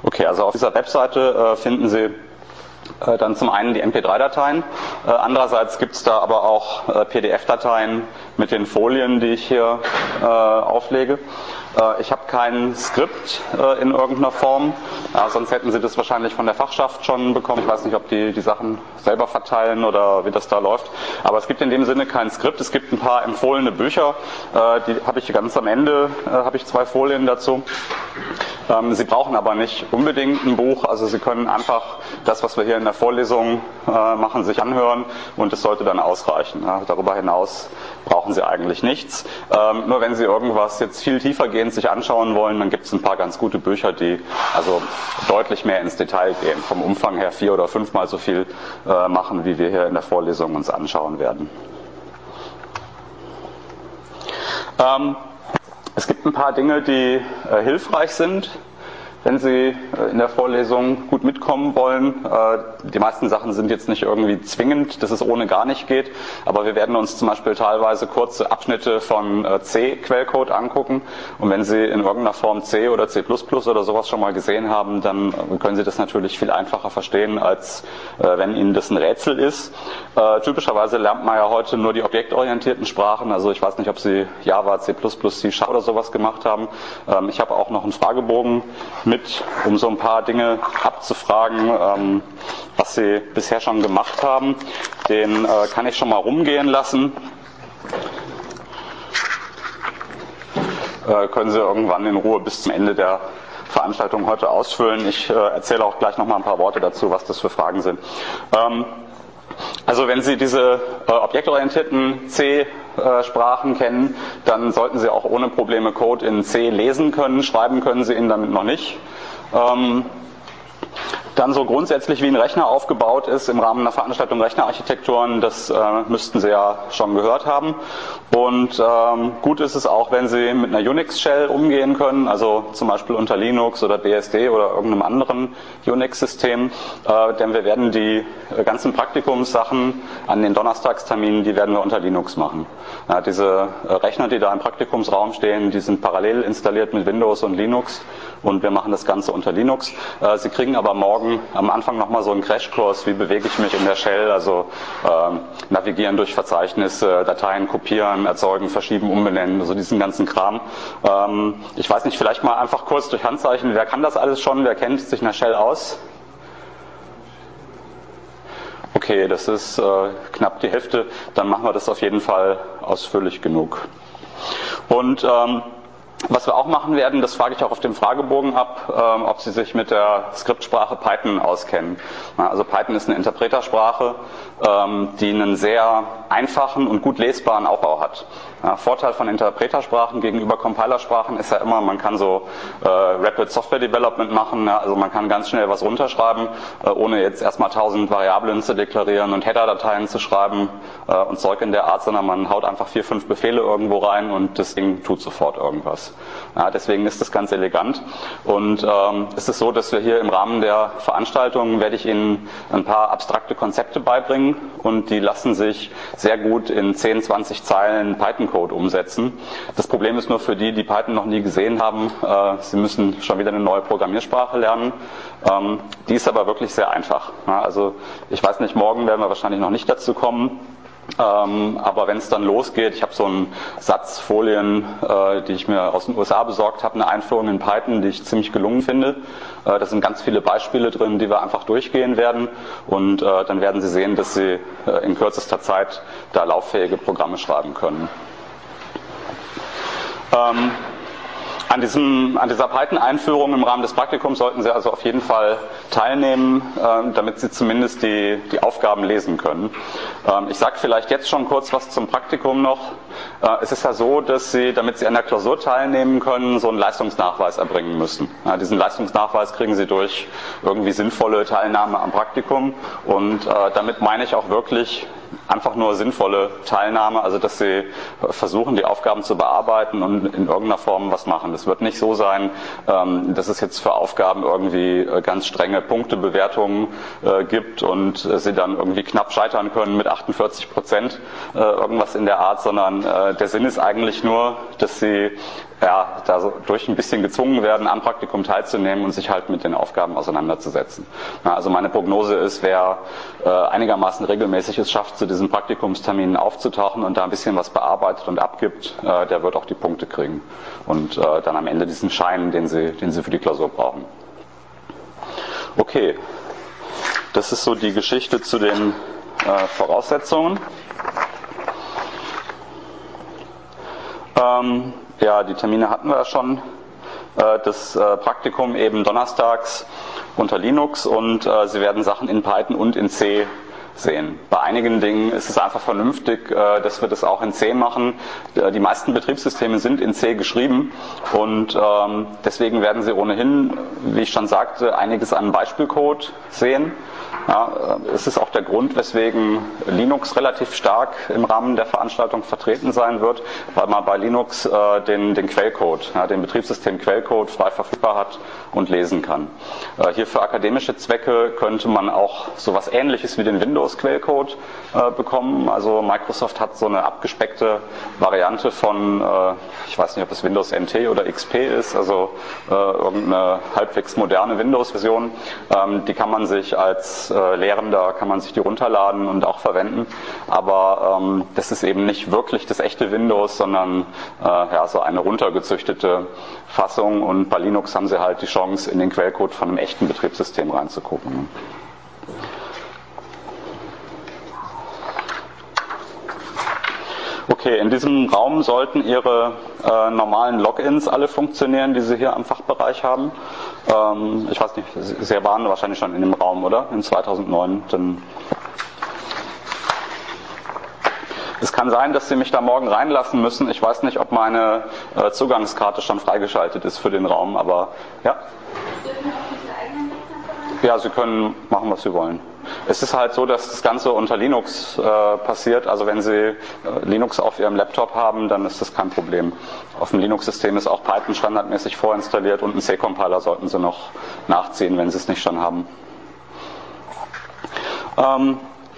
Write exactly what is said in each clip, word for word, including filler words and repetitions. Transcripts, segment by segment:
Okay, also auf dieser Webseite äh, finden Sie äh, dann zum einen die M P drei Dateien, äh, andererseits gibt es da aber auch äh, P D F-Dateien mit den Folien, die ich hier äh, auflege. Äh, ich habe kein Skript äh, in irgendeiner Form, ja, sonst hätten Sie das wahrscheinlich von der Fachschaft schon bekommen. Ich weiß nicht, ob die die Sachen selber verteilen oder wie das da läuft, aber es gibt in dem Sinne kein Skript. Es gibt ein paar empfohlene Bücher, äh, die habe ich ganz am Ende, äh, habe ich zwei Folien dazu. Ähm, Sie brauchen aber nicht unbedingt ein Buch, also Sie können einfach das, was wir hier in der Vorlesung äh, machen, sich anhören und es sollte dann ausreichen. Ja, darüber hinaus brauchen Sie eigentlich nichts. Ähm, nur wenn Sie irgendwas jetzt viel tiefergehend sich anschauen wollen, dann gibt es ein paar ganz gute Bücher, die also deutlich mehr ins Detail gehen, vom Umfang her vier oder fünfmal so viel äh, machen, wie wir hier in der Vorlesung uns anschauen werden. Ähm, Es gibt ein paar Dinge, die äh, hilfreich sind, wenn Sie äh, in der Vorlesung gut mitkommen wollen. Äh, die meisten Sachen sind jetzt nicht irgendwie zwingend, dass es ohne gar nicht geht, aber wir werden uns zum Beispiel teilweise kurze Abschnitte von äh, C-Quellcode angucken und wenn Sie in irgendeiner Form C oder C plus plus oder sowas schon mal gesehen haben, dann äh, können Sie das natürlich viel einfacher verstehen, als äh, wenn Ihnen das ein Rätsel ist. Äh, typischerweise lernt man ja heute nur die objektorientierten Sprachen, also ich weiß nicht, ob Sie Java, C plus plus, C Sharp oder sowas gemacht haben. Ähm, ich habe auch noch einen Fragebogen mit, um so ein paar Dinge abzufragen, ähm, was Sie bisher schon gemacht haben. Den äh, kann ich schon mal rumgehen lassen. Äh, können Sie irgendwann in Ruhe bis zum Ende der Veranstaltung heute ausfüllen. Ich äh, erzähle auch gleich noch mal ein paar Worte dazu, was das für Fragen sind. Ähm, Also wenn Sie diese äh, objektorientierten C-Sprachen kennen, dann sollten Sie auch ohne Probleme Code in C lesen können, schreiben können Sie ihn damit noch nicht. Ähm, Dann so grundsätzlich, wie ein Rechner aufgebaut ist im Rahmen einer Veranstaltung Rechnerarchitekturen, das äh, müssten Sie ja schon gehört haben. Und ähm, gut ist es auch, wenn Sie mit einer Unix-Shell umgehen können, also zum Beispiel unter Linux oder B S D oder irgendeinem anderen Unix-System, äh, denn wir werden die ganzen Praktikumssachen an den Donnerstagsterminen, die werden wir unter Linux machen. Ja, diese äh, Rechner, die da im Praktikumsraum stehen, die sind parallel installiert mit Windows und Linux und wir machen das Ganze unter Linux. Äh, Sie kriegen aber morgen am Anfang nochmal so einen Crashkurs, wie bewege ich mich in der Shell, also ähm, navigieren durch Verzeichnisse, Dateien kopieren, erzeugen, verschieben, umbenennen, also diesen ganzen Kram. Ähm, ich weiß nicht, vielleicht mal einfach kurz durch Handzeichen, wer kann das alles schon, wer kennt sich in der Shell aus? Okay, das ist äh, knapp die Hälfte, dann machen wir das auf jeden Fall ausführlich genug. Und ähm, was wir auch machen werden, das frage ich auch auf dem Fragebogen ab, ähm, ob Sie sich mit der Skriptsprache Python auskennen. Also Python ist eine Interpretersprache, ähm, die einen sehr einfachen und gut lesbaren Aufbau hat. Ja, Vorteil von Interpretersprachen gegenüber Compilersprachen ist ja immer, man kann so äh, Rapid Software Development machen, ja, also man kann ganz schnell was runterschreiben, äh, ohne jetzt erstmal tausend Variablen zu deklarieren und Header-Dateien zu schreiben äh, und Zeug in der Art, sondern man haut einfach vier, fünf Befehle irgendwo rein und das Ding tut sofort irgendwas. Ja, deswegen ist das ganz elegant. Und ähm, es ist so, dass wir hier im Rahmen der Veranstaltung werde ich Ihnen ein paar abstrakte Konzepte beibringen und die lassen sich sehr gut in zehn, zwanzig Zeilen Python-Code umsetzen. Das Problem ist nur für die, die Python noch nie gesehen haben, äh, sie müssen schon wieder eine neue Programmiersprache lernen. Ähm, die ist aber wirklich sehr einfach. Ja, also ich weiß nicht, morgen werden wir wahrscheinlich noch nicht dazu kommen. Ähm, aber wenn es dann losgeht, ich habe so einen Satz Folien, äh, die ich mir aus den U S A besorgt habe, eine Einführung in Python, die ich ziemlich gelungen finde. Äh, da sind ganz viele Beispiele drin, die wir einfach durchgehen werden und äh, dann werden Sie sehen, dass Sie äh, in kürzester Zeit da lauffähige Programme schreiben können. Ähm, An, diesem, an dieser Python-Einführung im Rahmen des Praktikums sollten Sie also auf jeden Fall teilnehmen, äh, damit Sie zumindest die, die Aufgaben lesen können. Ähm, ich sage vielleicht jetzt schon kurz was zum Praktikum noch. Äh, es ist ja so, dass Sie, damit Sie an der Klausur teilnehmen können, so einen Leistungsnachweis erbringen müssen. Ja, diesen Leistungsnachweis kriegen Sie durch irgendwie sinnvolle Teilnahme am Praktikum und äh, damit meine ich auch wirklich einfach nur sinnvolle Teilnahme, also dass sie versuchen, die Aufgaben zu bearbeiten und in irgendeiner Form was machen. Das wird nicht so sein, ähm, dass es jetzt für Aufgaben irgendwie ganz strenge Punktebewertungen äh, gibt und äh, sie dann irgendwie knapp scheitern können mit achtundvierzig Prozent, äh, irgendwas in der Art, sondern äh, der Sinn ist eigentlich nur, dass sie ja, da so durch ein bisschen gezwungen werden, am Praktikum teilzunehmen und sich halt mit den Aufgaben auseinanderzusetzen. Ja, also meine Prognose ist, wer äh, einigermaßen regelmäßig es schafft, zu diesen Praktikumsterminen aufzutauchen und da ein bisschen was bearbeitet und abgibt, äh, der wird auch die Punkte kriegen und äh, dann am Ende diesen Schein, den sie, den sie für die Klausur brauchen. Okay, das ist so die Geschichte zu den äh, Voraussetzungen. Ähm, ja, die Termine hatten wir ja schon. Äh, das äh, Praktikum eben donnerstags unter Linux und äh, Sie werden Sachen in Python und in C sehen. Bei einigen Dingen ist es einfach vernünftig, äh, dass wir das auch in C machen. Äh, die meisten Betriebssysteme sind in C geschrieben und ähm, deswegen werden Sie ohnehin, wie ich schon sagte, einiges an Beispielcode sehen. Ja, es ist auch der Grund, weswegen Linux relativ stark im Rahmen der Veranstaltung vertreten sein wird, weil man bei Linux äh, den, den Quellcode, ja, den Betriebssystem-Quellcode frei verfügbar hat und lesen kann. Äh, hier für akademische Zwecke könnte man auch sowas Ähnliches wie den Windows-Quellcode äh, bekommen. Also Microsoft hat so eine abgespeckte Variante von, äh, ich weiß nicht, ob es Windows N T oder X P ist, also äh, irgendeine halbwegs moderne Windows-Version. Ähm, die kann man sich als äh, Lehrender, kann man sich die runterladen und auch verwenden. Aber ähm, das ist eben nicht wirklich das echte Windows, sondern äh, ja, so eine runtergezüchtete Fassung. Und bei Linux haben Sie halt die Chance, in den Quellcode von einem echten Betriebssystem reinzugucken. Okay, in diesem Raum sollten Ihre äh, normalen Logins alle funktionieren, die Sie hier am Fachbereich haben. Ähm, ich weiß nicht, Sie waren wahrscheinlich schon in dem Raum, oder? In zweitausendneun. Dann es kann sein, dass Sie mich da morgen reinlassen müssen. Ich weiß nicht, ob meine äh, Zugangskarte schon freigeschaltet ist für den Raum, aber ja. Ja, Sie können machen, was Sie wollen. Es ist halt so, dass das Ganze unter Linux äh, passiert. Also wenn Sie äh, Linux auf Ihrem Laptop haben, dann ist das kein Problem. Auf dem Linux-System ist auch Python standardmäßig vorinstalliert und einen C-Compiler sollten Sie noch nachziehen, wenn Sie es nicht schon haben. Ähm,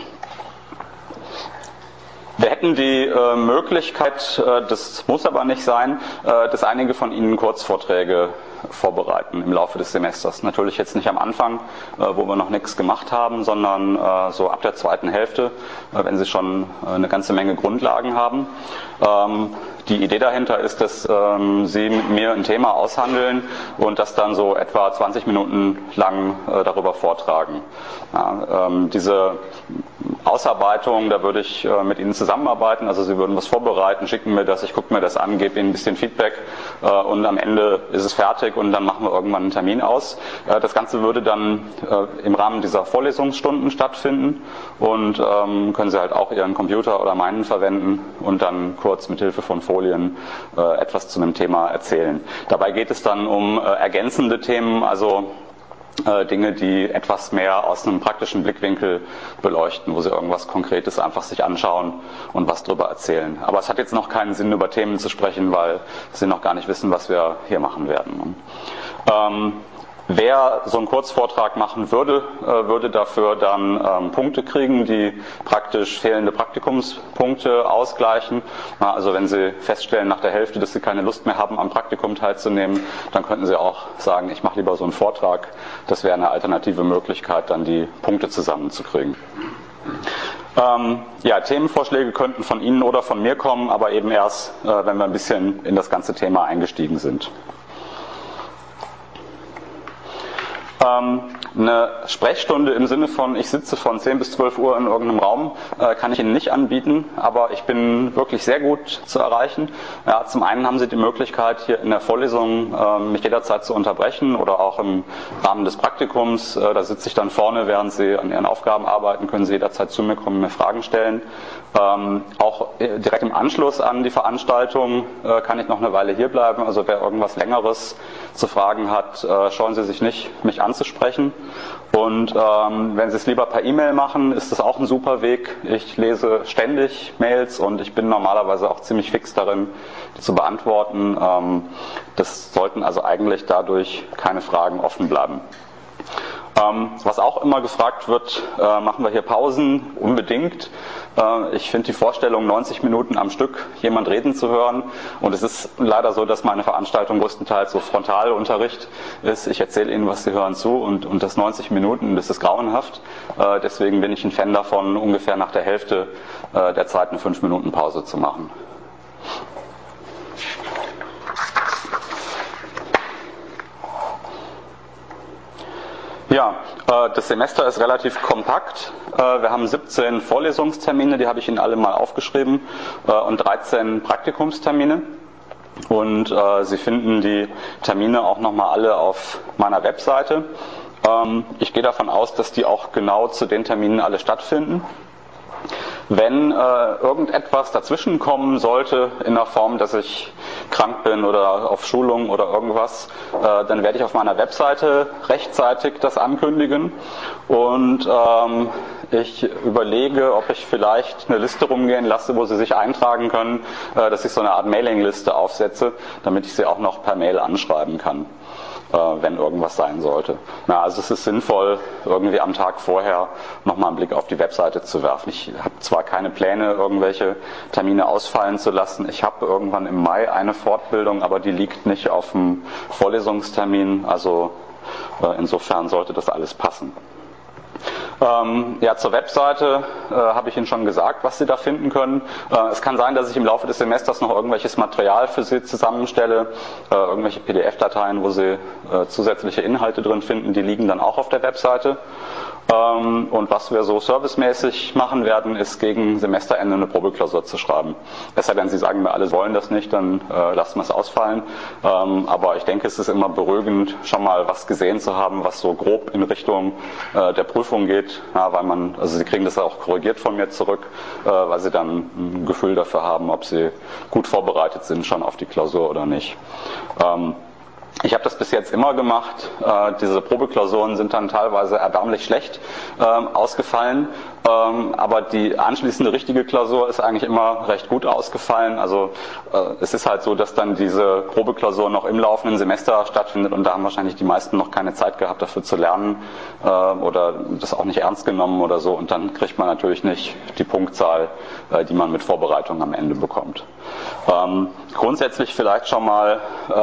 Wir hätten die äh, Möglichkeit, äh, das muss aber nicht sein, äh, dass einige von Ihnen Kurzvorträge vorbereiten im Laufe des Semesters. Natürlich jetzt nicht am Anfang, äh, wo wir noch nichts gemacht haben, sondern äh, so ab der zweiten Hälfte, äh, wenn Sie schon äh, eine ganze Menge Grundlagen haben. Ähm, Die Idee dahinter ist, dass ähm, Sie mit mir ein Thema aushandeln und das dann so etwa zwanzig Minuten lang äh, darüber vortragen. Ja, ähm, diese Ausarbeitung, da würde ich äh, mit Ihnen zusammenarbeiten, also Sie würden was vorbereiten, schicken mir das, ich gucke mir das an, gebe Ihnen ein bisschen Feedback äh, und am Ende ist es fertig und dann machen wir irgendwann einen Termin aus. Äh, das Ganze würde dann äh, im Rahmen dieser Vorlesungsstunden stattfinden und ähm, können Sie halt auch Ihren Computer oder meinen verwenden und dann kurz mit Hilfe von Folien äh, etwas zu einem Thema erzählen. Dabei geht es dann um äh, ergänzende Themen, also äh, Dinge, die etwas mehr aus einem praktischen Blickwinkel beleuchten, wo Sie irgendwas Konkretes einfach sich anschauen und was drüber erzählen. Aber es hat jetzt noch keinen Sinn, über Themen zu sprechen, weil Sie noch gar nicht wissen, was wir hier machen werden. Ähm, Wer so einen Kurzvortrag machen würde, würde dafür dann ähm, Punkte kriegen, die praktisch fehlende Praktikumspunkte ausgleichen. Na, also wenn Sie feststellen nach der Hälfte, dass Sie keine Lust mehr haben, am Praktikum teilzunehmen, dann könnten Sie auch sagen, ich mache lieber so einen Vortrag. Das wäre eine alternative Möglichkeit, dann die Punkte zusammenzukriegen. Ähm, ja, Themenvorschläge könnten von Ihnen oder von mir kommen, aber eben erst, äh, wenn wir ein bisschen in das ganze Thema eingestiegen sind. Eine Sprechstunde im Sinne von, ich sitze von zehn bis zwölf Uhr in irgendeinem Raum, äh, kann ich Ihnen nicht anbieten, aber ich bin wirklich sehr gut zu erreichen. Ja, zum einen haben Sie die Möglichkeit, hier in der Vorlesung äh, mich jederzeit zu unterbrechen oder auch im Rahmen des Praktikums. Äh, da sitze ich dann vorne, während Sie an Ihren Aufgaben arbeiten, können Sie jederzeit zu mir kommen und mir Fragen stellen. Ähm, auch direkt im Anschluss an die Veranstaltung äh, kann ich noch eine Weile hier bleiben, also wer irgendwas Längeres zu fragen hat, äh, scheuen Sie sich nicht, mich anzusprechen. Und ähm, wenn Sie es lieber per E-Mail machen, ist das auch ein super Weg. Ich lese ständig Mails und ich bin normalerweise auch ziemlich fix darin, die zu beantworten. Ähm, das sollten also eigentlich dadurch keine Fragen offen bleiben. Ähm, was auch immer gefragt wird, äh, machen wir hier Pausen? Unbedingt. Äh, ich finde die Vorstellung, neunzig Minuten am Stück jemand reden zu hören, und es ist leider so, dass meine Veranstaltung größtenteils so Frontalunterricht ist. Ich erzähle Ihnen was, Sie hören zu, und, und das neunzig Minuten, das ist grauenhaft. Äh, deswegen bin ich ein Fan davon, ungefähr nach der Hälfte äh, der Zeit eine fünf Minuten Pause zu machen. Ja, das Semester ist relativ kompakt. Wir haben siebzehn Vorlesungstermine, die habe ich Ihnen alle mal aufgeschrieben, und dreizehn Praktikumstermine. Und Sie finden die Termine auch nochmal alle auf meiner Webseite. Ich gehe davon aus, dass die auch genau zu den Terminen alle stattfinden. Wenn äh, irgendetwas dazwischen kommen sollte in der Form, dass ich krank bin oder auf Schulung oder irgendwas, äh, dann werde ich auf meiner Webseite rechtzeitig das ankündigen, und ähm, ich überlege, ob ich vielleicht eine Liste rumgehen lasse, wo Sie sich eintragen können, äh, dass ich so eine Art Mailingliste aufsetze, damit ich Sie auch noch per Mail anschreiben kann, wenn irgendwas sein sollte. Na, also es ist sinnvoll, irgendwie am Tag vorher nochmal einen Blick auf die Webseite zu werfen. Ich habe zwar keine Pläne, irgendwelche Termine ausfallen zu lassen. Ich habe irgendwann im Mai eine Fortbildung, aber die liegt nicht auf dem Vorlesungstermin. Also äh, insofern sollte das alles passen. Ähm, ja, zur Webseite äh, habe ich Ihnen schon gesagt, was Sie da finden können. Äh, es kann sein, dass ich im Laufe des Semesters noch irgendwelches Material für Sie zusammenstelle, äh, irgendwelche P D F-Dateien, wo Sie äh, zusätzliche Inhalte drin finden, die liegen dann auch auf der Webseite. Ähm, und was wir so servicemäßig machen werden, ist gegen Semesterende eine Probeklausur zu schreiben. Es sei denn, Sie sagen mir, alle wollen das nicht, dann äh, lassen wir es ausfallen. Ähm, aber ich denke, es ist immer beruhigend, schon mal was gesehen zu haben, was so grob in Richtung äh, der Prüfung geht. Ja, weil man, also Sie kriegen das auch korrigiert von mir zurück, äh, weil Sie dann ein Gefühl dafür haben, ob Sie gut vorbereitet sind schon auf die Klausur oder nicht. Ähm, Ich habe das bis jetzt immer gemacht. Äh, diese Probeklausuren sind dann teilweise erbärmlich schlecht ähm, ausgefallen, ähm, aber die anschließende richtige Klausur ist eigentlich immer recht gut ausgefallen. Also äh, es ist halt so, dass dann diese Probeklausur noch im laufenden Semester stattfindet, und da haben wahrscheinlich die meisten noch keine Zeit gehabt, dafür zu lernen äh, oder das auch nicht ernst genommen oder so, und dann kriegt man natürlich nicht die Punktzahl, äh, die man mit Vorbereitung am Ende bekommt. Ähm, grundsätzlich vielleicht schon mal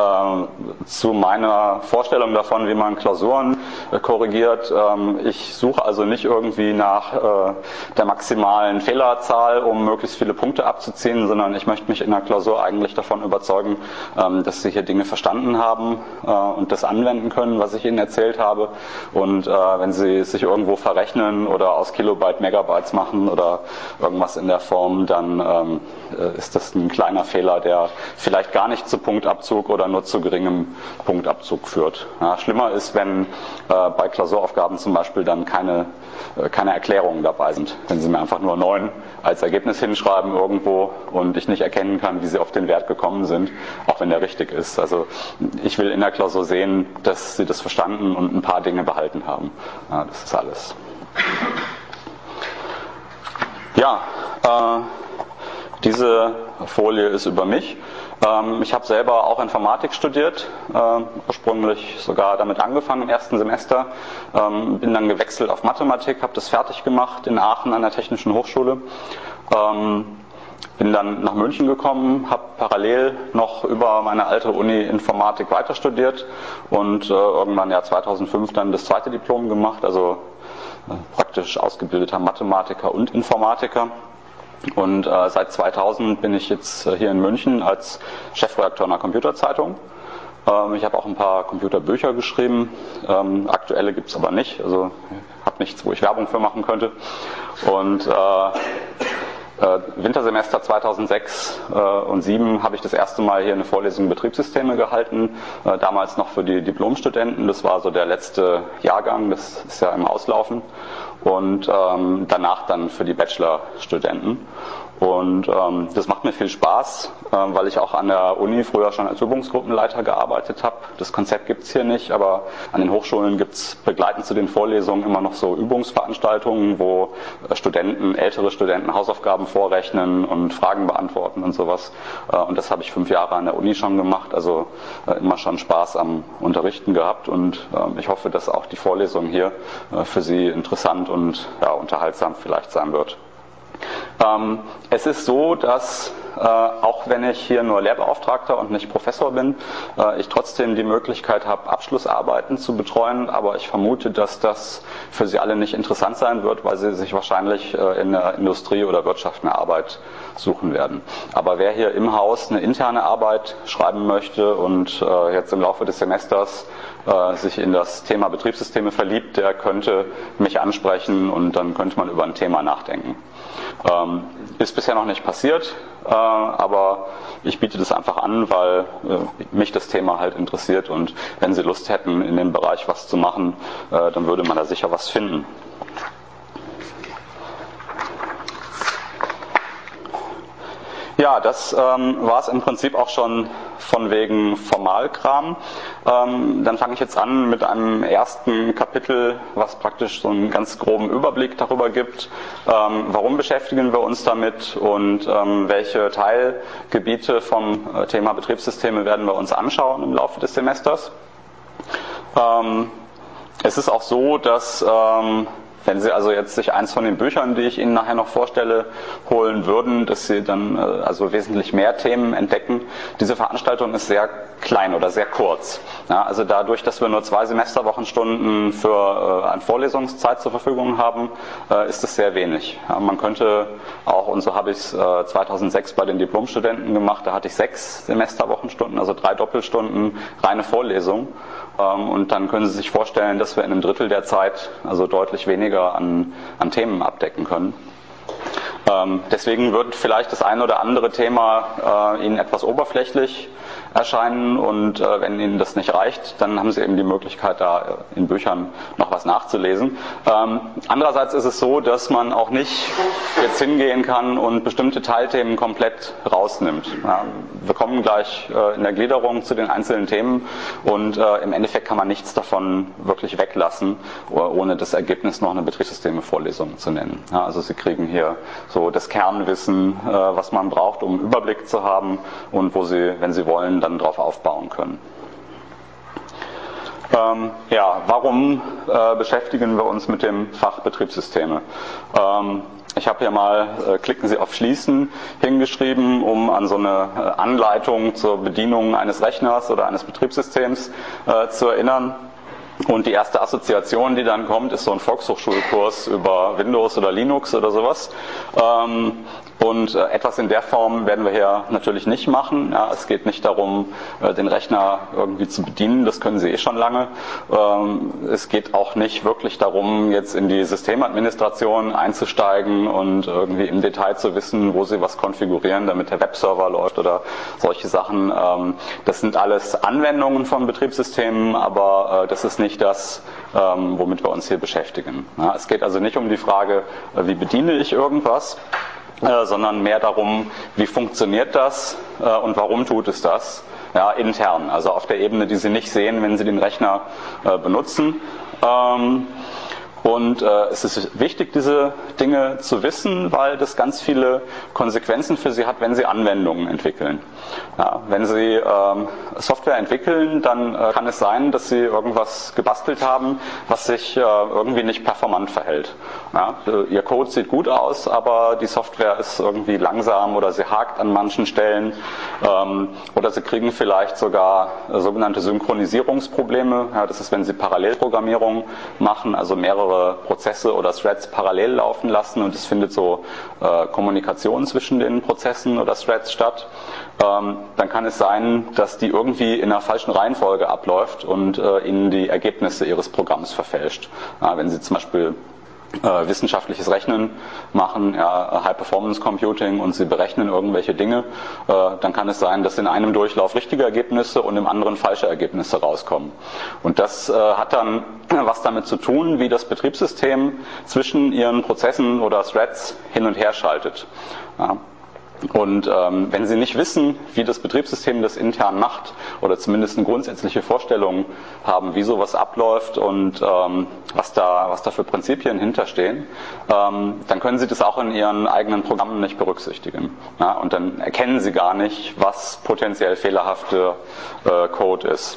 äh, zu meiner Vorstellung davon, wie man Klausuren äh, korrigiert. Ähm, ich suche also nicht irgendwie nach äh, der maximalen Fehlerzahl, um möglichst viele Punkte abzuziehen, sondern ich möchte mich in der Klausur eigentlich davon überzeugen, ähm, dass Sie hier Dinge verstanden haben äh, und das anwenden können, was ich Ihnen erzählt habe. Und äh, wenn Sie sich irgendwo verrechnen oder aus Kilobyte Megabytes machen oder irgendwas in der Form, dann ähm, ist das ein kleiner Fehler, der vielleicht gar nicht zu Punktabzug oder nur zu geringem Punktabzug führt. Ja, schlimmer ist, wenn äh, bei Klausuraufgaben zum Beispiel dann keine, äh, keine Erklärungen dabei sind. Wenn Sie mir einfach nur neun als Ergebnis hinschreiben irgendwo und ich nicht erkennen kann, wie Sie auf den Wert gekommen sind, auch wenn der richtig ist. Also ich will in der Klausur sehen, dass Sie das verstanden und ein paar Dinge behalten haben. Ja, das ist alles. Ja, äh, diese Folie ist über mich. Ähm, ich habe selber auch Informatik studiert, äh, ursprünglich sogar damit angefangen im ersten Semester, ähm, bin dann gewechselt auf Mathematik, habe das fertig gemacht in Aachen an der Technischen Hochschule. Ähm, bin dann nach München gekommen, habe parallel noch über meine alte Uni Informatik weiter studiert und äh, irgendwann ja zweitausendfünf dann das zweite Diplom gemacht, also äh, praktisch ausgebildeter Mathematiker und Informatiker. Und äh, seit zweitausend bin ich jetzt äh, hier in München als Chefredakteur einer Computerzeitung. Ähm, ich habe auch ein paar Computerbücher geschrieben. Ähm, aktuelle gibt es aber nicht. Also ich habe nichts, wo ich Werbung für machen könnte. Und äh, äh, Wintersemester zweitausendsechs äh, und zweitausendsieben habe ich das erste Mal hier eine Vorlesung Betriebssysteme gehalten. Äh, damals noch für die Diplomstudenten. Das war so der letzte Jahrgang. Das ist ja im Auslaufen. Und ähm, danach dann für die Bachelorstudenten. Und ähm, das macht mir viel Spaß, äh, weil ich auch an der Uni früher schon als Übungsgruppenleiter gearbeitet habe. Das Konzept gibt's hier nicht, aber an den Hochschulen gibt's begleitend zu den Vorlesungen immer noch so Übungsveranstaltungen, wo Studenten, ältere Studenten Hausaufgaben vorrechnen und Fragen beantworten und sowas. Äh, und das habe ich fünf Jahre an der Uni schon gemacht, also äh, immer schon Spaß am Unterrichten gehabt. Und äh, ich hoffe, dass auch die Vorlesung hier äh, für Sie interessant und ja, unterhaltsam vielleicht sein wird. Ähm, es ist so, dass äh, auch wenn ich hier nur Lehrbeauftragter und nicht Professor bin, äh, ich trotzdem die Möglichkeit habe, Abschlussarbeiten zu betreuen, aber ich vermute, dass das für Sie alle nicht interessant sein wird, weil Sie sich wahrscheinlich äh, in der Industrie oder Wirtschaft eine Arbeit suchen werden. Aber wer hier im Haus eine interne Arbeit schreiben möchte und äh, jetzt im Laufe des Semesters äh, sich in das Thema Betriebssysteme verliebt, der könnte mich ansprechen und dann könnte man über ein Thema nachdenken. Ähm, ist bisher noch nicht passiert, äh, aber ich biete das einfach an, weil äh, mich das Thema halt interessiert und wenn Sie Lust hätten, in dem Bereich was zu machen, äh, dann würde man da sicher was finden. Ja, das ähm, war es im Prinzip auch schon von wegen Formalkram. Ähm, dann fange ich jetzt an mit einem ersten Kapitel, was praktisch so einen ganz groben Überblick darüber gibt, ähm, warum beschäftigen wir uns damit und ähm, welche Teilgebiete vom Thema Betriebssysteme werden wir uns anschauen im Laufe des Semesters. Ähm, es ist auch so, dass ähm, wenn Sie also jetzt sich eins von den Büchern, die ich Ihnen nachher noch vorstelle, holen würden, dass Sie dann also wesentlich mehr Themen entdecken. Diese Veranstaltung ist sehr klein oder sehr kurz. Ja, also dadurch, dass wir nur zwei Semesterwochenstunden für äh, an Vorlesungszeit zur Verfügung haben, äh, ist es sehr wenig. Ja, man könnte auch, und so habe ich es äh, zweitausendsechs bei den Diplomstudenten gemacht, da hatte ich sechs Semesterwochenstunden, also drei Doppelstunden reine Vorlesung. Ähm, und dann können Sie sich vorstellen, dass wir in einem Drittel der Zeit also deutlich weniger An, an Themen abdecken können. Ähm, deswegen wird vielleicht das ein oder andere Thema äh, Ihnen etwas oberflächlich erscheinen und äh, wenn Ihnen das nicht reicht, dann haben Sie eben die Möglichkeit, da in Büchern noch was nachzulesen. Ähm, andererseits ist es so, dass man auch nicht jetzt hingehen kann und bestimmte Teilthemen komplett rausnimmt. Ja, wir kommen gleich äh, in der Gliederung zu den einzelnen Themen und äh, im Endeffekt kann man nichts davon wirklich weglassen, ohne das Ergebnis noch eine Betriebssysteme-Vorlesung zu nennen. Ja, also Sie kriegen hier so das Kernwissen, äh, was man braucht, um einen Überblick zu haben und wo Sie, wenn Sie wollen, dann drauf aufbauen können. Ähm, ja, warum äh, beschäftigen wir uns mit dem Fach Betriebssysteme? Ähm, ich habe hier mal, äh, klicken Sie auf Schließen, hingeschrieben, um an so eine äh, Anleitung zur Bedienung eines Rechners oder eines Betriebssystems äh, zu erinnern. Und die erste Assoziation, die dann kommt, ist so ein Volkshochschulkurs über Windows oder Linux oder sowas. Ähm, und äh, etwas in der Form werden wir hier natürlich nicht machen. Ja, es geht nicht darum, äh, den Rechner irgendwie zu bedienen, das können Sie eh schon lange. Ähm, es geht auch nicht wirklich darum, jetzt in die Systemadministration einzusteigen und irgendwie im Detail zu wissen, wo Sie was konfigurieren, damit der Webserver läuft oder solche Sachen. Ähm, das sind alles Anwendungen von Betriebssystemen, aber äh, das ist nicht das, ähm, womit wir uns hier beschäftigen. Ja, es geht also nicht um die Frage, äh, wie bediene ich irgendwas, äh, sondern mehr darum, wie funktioniert das äh, und warum tut es das, ja, intern, also auf der Ebene, die Sie nicht sehen, wenn Sie den Rechner äh, benutzen. Ähm, Und äh, es ist wichtig, diese Dinge zu wissen, weil das ganz viele Konsequenzen für Sie hat, wenn Sie Anwendungen entwickeln. Ja, wenn Sie ähm, Software entwickeln, dann äh, kann es sein, dass Sie irgendwas gebastelt haben, was sich äh, irgendwie nicht performant verhält. Ja, Ihr Code sieht gut aus, aber die Software ist irgendwie langsam oder sie hakt an manchen Stellen. Ähm, oder Sie kriegen vielleicht sogar äh, sogenannte Synchronisierungsprobleme. Ja, das ist, wenn Sie Parallelprogrammierung machen, also mehrere Prozesse oder Threads parallel laufen lassen und es findet so äh, Kommunikation zwischen den Prozessen oder Threads statt, ähm, dann kann es sein, dass die irgendwie in einer falschen Reihenfolge abläuft und äh, Ihnen die Ergebnisse Ihres Programms verfälscht. Ja, wenn Sie zum Beispiel Äh, wissenschaftliches Rechnen machen, ja, High-Performance Computing und Sie berechnen irgendwelche Dinge, äh, dann kann es sein, dass in einem Durchlauf richtige Ergebnisse und im anderen falsche Ergebnisse rauskommen. Und das äh, hat dann was damit zu tun, wie das Betriebssystem zwischen Ihren Prozessen oder Threads hin und her schaltet. Ja. Und ähm, wenn Sie nicht wissen, wie das Betriebssystem das intern macht oder zumindest eine grundsätzliche Vorstellung haben, wie sowas abläuft und ähm, was da, was da für Prinzipien hinterstehen, ähm, dann können Sie das auch in Ihren eigenen Programmen nicht berücksichtigen. Ja? Und dann erkennen Sie gar nicht, was potenziell fehlerhafte äh, Code ist.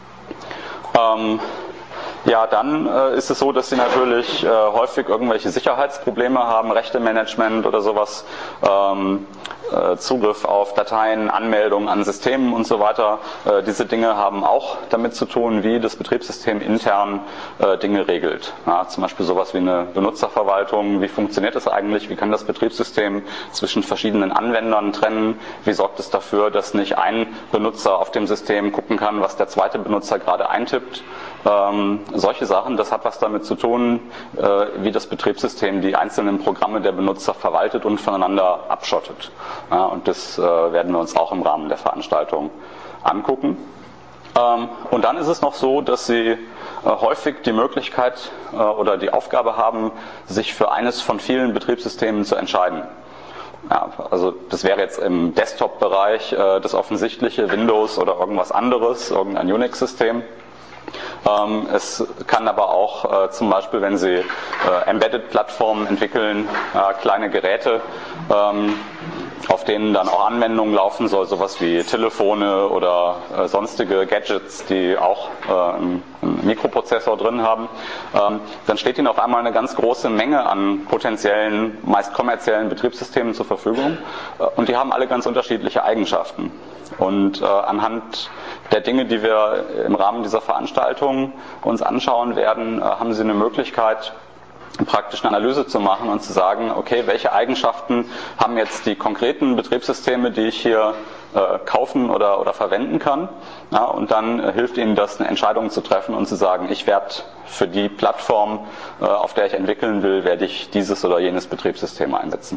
Ähm, Ja, dann äh, ist es so, dass Sie natürlich äh, häufig irgendwelche Sicherheitsprobleme haben, Rechtemanagement oder sowas, ähm, äh, Zugriff auf Dateien, Anmeldungen an Systemen und so weiter. Äh, diese Dinge haben auch damit zu tun, wie das Betriebssystem intern äh, Dinge regelt. Ja, zum Beispiel sowas wie eine Benutzerverwaltung. Wie funktioniert das eigentlich? Wie kann das Betriebssystem zwischen verschiedenen Anwendern trennen? Wie sorgt es dafür, dass nicht ein Benutzer auf dem System gucken kann, was der zweite Benutzer gerade eintippt? Ähm, solche Sachen, das hat was damit zu tun, äh, wie das Betriebssystem die einzelnen Programme der Benutzer verwaltet und voneinander abschottet. Ja, und das äh, werden wir uns auch im Rahmen der Veranstaltung angucken. Ähm, und dann ist es noch so, dass Sie äh, häufig die Möglichkeit äh, oder die Aufgabe haben, sich für eines von vielen Betriebssystemen zu entscheiden. Ja, also das wäre jetzt im Desktop-Bereich äh, das offensichtliche Windows oder irgendwas anderes, irgendein Unix-System. Ähm, es kann aber auch äh, zum Beispiel, wenn Sie äh, Embedded-Plattformen entwickeln, äh, kleine Geräte, ähm, auf denen dann auch Anwendungen laufen soll, sowas wie Telefone oder äh, sonstige Gadgets, die auch äh, einen, einen Mikroprozessor drin haben, ähm, dann steht Ihnen auf einmal eine ganz große Menge an potenziellen, meist kommerziellen Betriebssystemen zur Verfügung äh, und die haben alle ganz unterschiedliche Eigenschaften. Und äh, anhand der Dinge, die wir im Rahmen dieser Veranstaltung uns anschauen werden, äh, haben Sie eine Möglichkeit, praktisch eine Analyse zu machen und zu sagen, okay, welche Eigenschaften haben jetzt die konkreten Betriebssysteme, die ich hier äh, kaufen oder, oder verwenden kann. Ja, und dann äh, hilft Ihnen das, eine Entscheidung zu treffen und zu sagen, ich werde für die Plattform, äh, auf der ich entwickeln will, werde ich dieses oder jenes Betriebssystem einsetzen.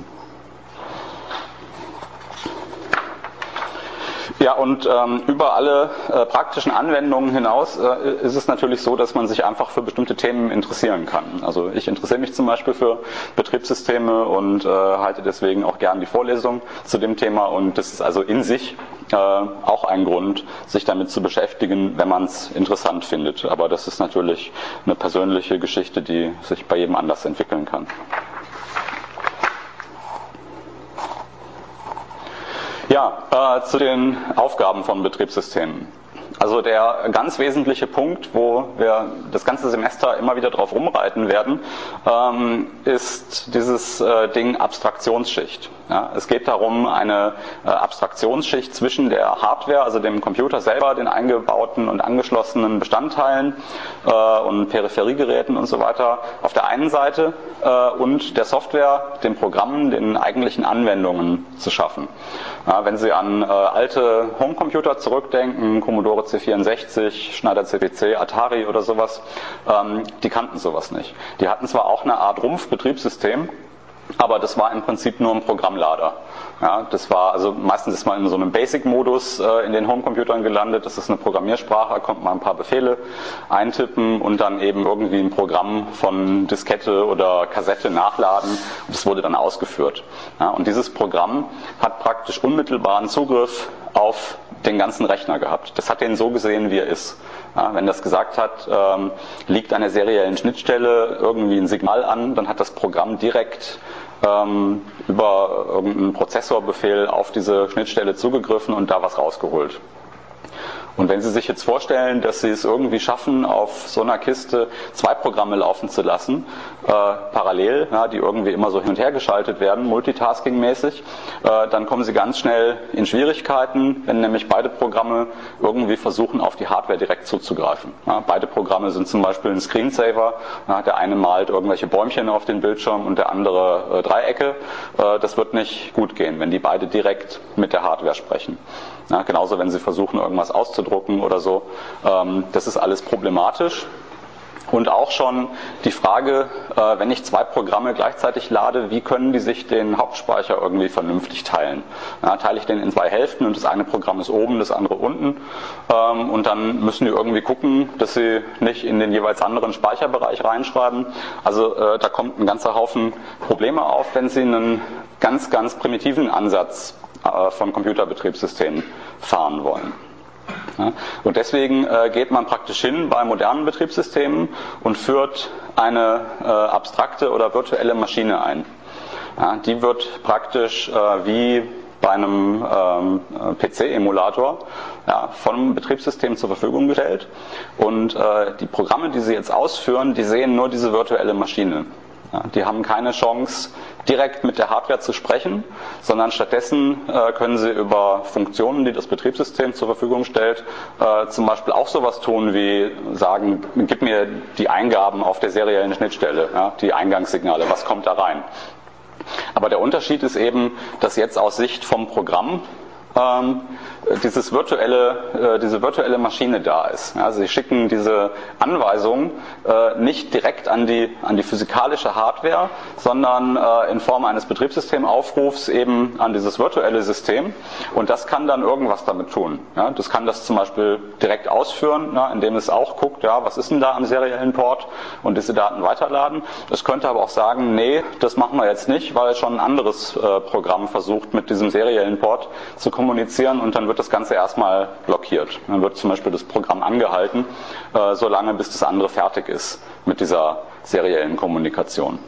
Ja, und ähm, über alle äh, praktischen Anwendungen hinaus äh, ist es natürlich so, dass man sich einfach für bestimmte Themen interessieren kann. Also ich interessiere mich zum Beispiel für Betriebssysteme und äh, halte deswegen auch gern die Vorlesung zu dem Thema. Und das ist also in sich äh, auch ein Grund, sich damit zu beschäftigen, wenn man es interessant findet. Aber das ist natürlich eine persönliche Geschichte, die sich bei jedem anders entwickeln kann. Ja, äh, zu den Aufgaben von Betriebssystemen. Also der ganz wesentliche Punkt, wo wir das ganze Semester immer wieder drauf rumreiten werden, ähm, ist dieses äh, Ding Abstraktionsschicht. Ja, es geht darum, eine äh, Abstraktionsschicht zwischen der Hardware, also dem Computer selber, den eingebauten und angeschlossenen Bestandteilen äh, und Peripheriegeräten und so weiter auf der einen Seite äh, und der Software, den Programmen, den eigentlichen Anwendungen zu schaffen. Ja, wenn Sie an äh, alte Homecomputer zurückdenken, Commodore C vierundsechzig, Schneider C P C, Atari oder sowas, ähm, die kannten sowas nicht. Die hatten zwar auch eine Art Rumpfbetriebssystem, aber das war im Prinzip nur ein Programmlader. Ja, das war, also meistens ist man in so einem Basic-Modus äh, in den Homecomputern gelandet. Das ist eine Programmiersprache, da kommt man ein paar Befehle eintippen und dann eben irgendwie ein Programm von Diskette oder Kassette nachladen und das wurde dann ausgeführt. Ja, und dieses Programm hat praktisch unmittelbaren Zugriff auf den ganzen Rechner gehabt. Das hat den so gesehen, wie er ist. Ja, wenn das gesagt hat, ähm, liegt an der seriellen Schnittstelle irgendwie ein Signal an, dann hat das Programm direkt ähm, über irgendeinen Prozessorbefehl auf diese Schnittstelle zugegriffen und da was rausgeholt. Und wenn Sie sich jetzt vorstellen, dass Sie es irgendwie schaffen, auf so einer Kiste zwei Programme laufen zu lassen, äh, parallel, ja, die irgendwie immer so hin und her geschaltet werden, multitasking-mäßig, äh, dann kommen Sie ganz schnell in Schwierigkeiten, wenn nämlich beide Programme irgendwie versuchen, auf die Hardware direkt zuzugreifen. Ja, beide Programme sind zum Beispiel ein Screensaver, ja, der eine malt irgendwelche Bäumchen auf den Bildschirm und der andere äh, Dreiecke. Äh, das wird nicht gut gehen, wenn die beide direkt mit der Hardware sprechen. Ja, genauso, wenn Sie versuchen, irgendwas auszudrucken oder so. Ähm, das ist alles problematisch. Und auch schon die Frage, äh, wenn ich zwei Programme gleichzeitig lade, wie können die sich den Hauptspeicher irgendwie vernünftig teilen? Ja, teile ich den in zwei Hälften und das eine Programm ist oben, das andere unten. Ähm, und dann müssen die irgendwie gucken, dass sie nicht in den jeweils anderen Speicherbereich reinschreiben. Also äh, da kommt ein ganzer Haufen Probleme auf, wenn Sie einen ganz, ganz primitiven Ansatz äh, von Computerbetriebssystemen fahren wollen. Ja, und deswegen äh, geht man praktisch hin bei modernen Betriebssystemen und führt eine äh, abstrakte oder virtuelle Maschine ein. Ja, die wird praktisch äh, wie bei einem ähm, P C-Emulator ja, vom Betriebssystem zur Verfügung gestellt. Und äh, die Programme, die Sie jetzt ausführen, die sehen nur diese virtuelle Maschine. Ja, die haben keine Chance, direkt mit der Hardware zu sprechen, sondern stattdessen äh, können sie über Funktionen, die das Betriebssystem zur Verfügung stellt, äh, zum Beispiel auch sowas tun wie sagen, gib mir die Eingaben auf der seriellen Schnittstelle, ja, die Eingangssignale, was kommt da rein. Aber der Unterschied ist eben, dass jetzt aus Sicht vom Programm ähm, dieses virtuelle, äh, diese virtuelle Maschine da ist. Ja, Sie schicken diese Anweisung äh, nicht direkt an die, an die physikalische Hardware, sondern äh, in Form eines Betriebssystemaufrufs eben an dieses virtuelle System. Und das kann dann irgendwas damit tun. Ja, das kann das zum Beispiel direkt ausführen, ja, indem es auch guckt, ja, was ist denn da am seriellen Port und diese Daten weiterladen. Es könnte aber auch sagen, nee, das machen wir jetzt nicht, weil schon ein anderes äh, Programm versucht, mit diesem seriellen Port zu kommunizieren und dann wird das Ganze erstmal blockiert. Dann wird zum Beispiel das Programm angehalten, äh, solange bis das andere fertig ist mit dieser seriellen Kommunikation.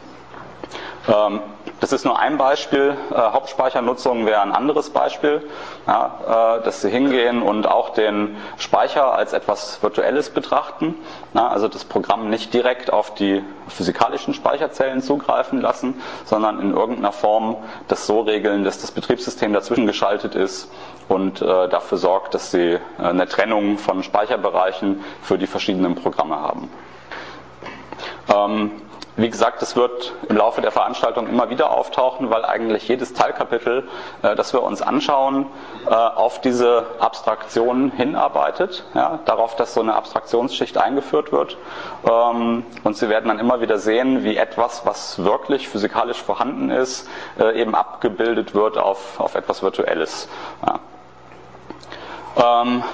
Ähm, das ist nur ein Beispiel. Äh, Hauptspeichernutzung wäre ein anderes Beispiel, ja, äh, dass Sie hingehen und auch den Speicher als etwas Virtuelles betrachten. Ja, also das Programm nicht direkt auf die physikalischen Speicherzellen zugreifen lassen, sondern in irgendeiner Form das so regeln, dass das Betriebssystem dazwischen geschaltet ist und äh, dafür sorgt, dass Sie äh, eine Trennung von Speicherbereichen für die verschiedenen Programme haben. Ähm, Wie gesagt, das wird im Laufe der Veranstaltung immer wieder auftauchen, weil eigentlich jedes Teilkapitel, äh, das wir uns anschauen, äh, auf diese Abstraktion hinarbeitet, ja, darauf, dass so eine Abstraktionsschicht eingeführt wird. Ähm, und Sie werden dann immer wieder sehen, wie etwas, was wirklich physikalisch vorhanden ist, äh, eben abgebildet wird auf, auf etwas Virtuelles. Ja, ähm,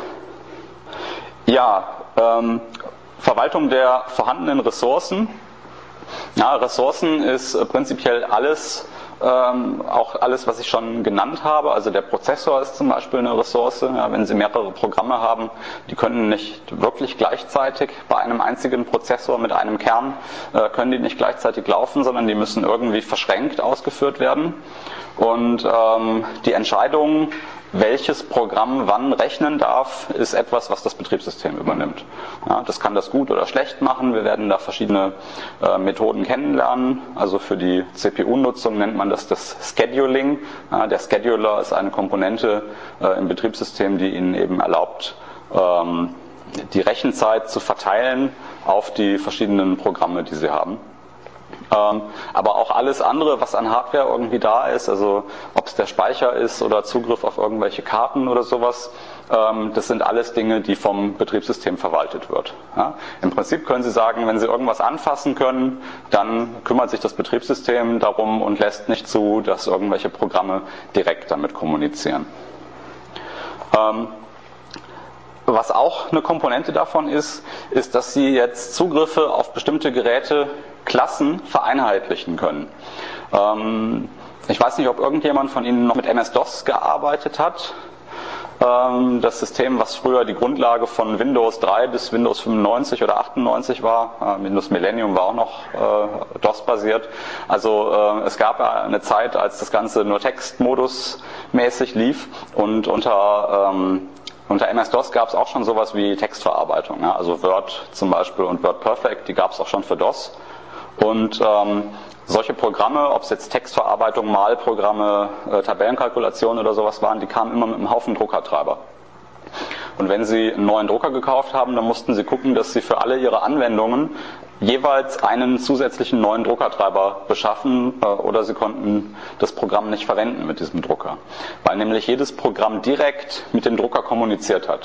ja ähm, Verwaltung der vorhandenen Ressourcen. Ja, Ressourcen ist prinzipiell alles, ähm, auch alles, was ich schon genannt habe. Also der Prozessor ist zum Beispiel eine Ressource. Ja, wenn Sie mehrere Programme haben, die können nicht wirklich gleichzeitig bei einem einzigen Prozessor mit einem Kern, äh, können die nicht gleichzeitig laufen, sondern die müssen irgendwie verschränkt ausgeführt werden. Und ähm, die Entscheidung, welches Programm wann rechnen darf, ist etwas, was das Betriebssystem übernimmt. Ja, das kann das gut oder schlecht machen. Wir werden da verschiedene äh, Methoden kennenlernen. Also für die C P U-Nutzung nennt man das das Scheduling. Ja, der Scheduler ist eine Komponente äh, im Betriebssystem, die Ihnen eben erlaubt, ähm, die Rechenzeit zu verteilen auf die verschiedenen Programme, die Sie haben. Ähm, aber auch alles andere, was an Hardware irgendwie da ist, also ob es der Speicher ist oder Zugriff auf irgendwelche Karten oder sowas, ähm, das sind alles Dinge, die vom Betriebssystem verwaltet wird. Ja? Im Prinzip können Sie sagen, wenn Sie irgendwas anfassen können, dann kümmert sich das Betriebssystem darum und lässt nicht zu, dass irgendwelche Programme direkt damit kommunizieren. Ähm, Was auch eine Komponente davon ist, ist, dass Sie jetzt Zugriffe auf bestimmte Geräteklassen vereinheitlichen können. Ähm, ich weiß nicht, ob irgendjemand von Ihnen noch mit M S-DOS gearbeitet hat. Ähm, das System, was früher die Grundlage von Windows drei bis Windows fünfundneunzig oder achtundneunzig war. Äh, Windows Millennium war auch noch äh, DOS-basiert. Also äh, es gab eine Zeit, als das Ganze nur Textmodus mäßig lief und unter ähm, Unter M S-DOS gab es auch schon sowas wie Textverarbeitung, ja, also Word zum Beispiel und WordPerfect, die gab es auch schon für DOS. Und ähm, solche Programme, ob es jetzt Textverarbeitung, Malprogramme, äh, Tabellenkalkulation oder sowas waren, die kamen immer mit einem Haufen Druckertreiber. Und wenn Sie einen neuen Drucker gekauft haben, dann mussten Sie gucken, dass Sie für alle Ihre Anwendungen jeweils einen zusätzlichen neuen Druckertreiber beschaffen äh, oder Sie konnten das Programm nicht verwenden mit diesem Drucker. Weil nämlich jedes Programm direkt mit dem Drucker kommuniziert hat.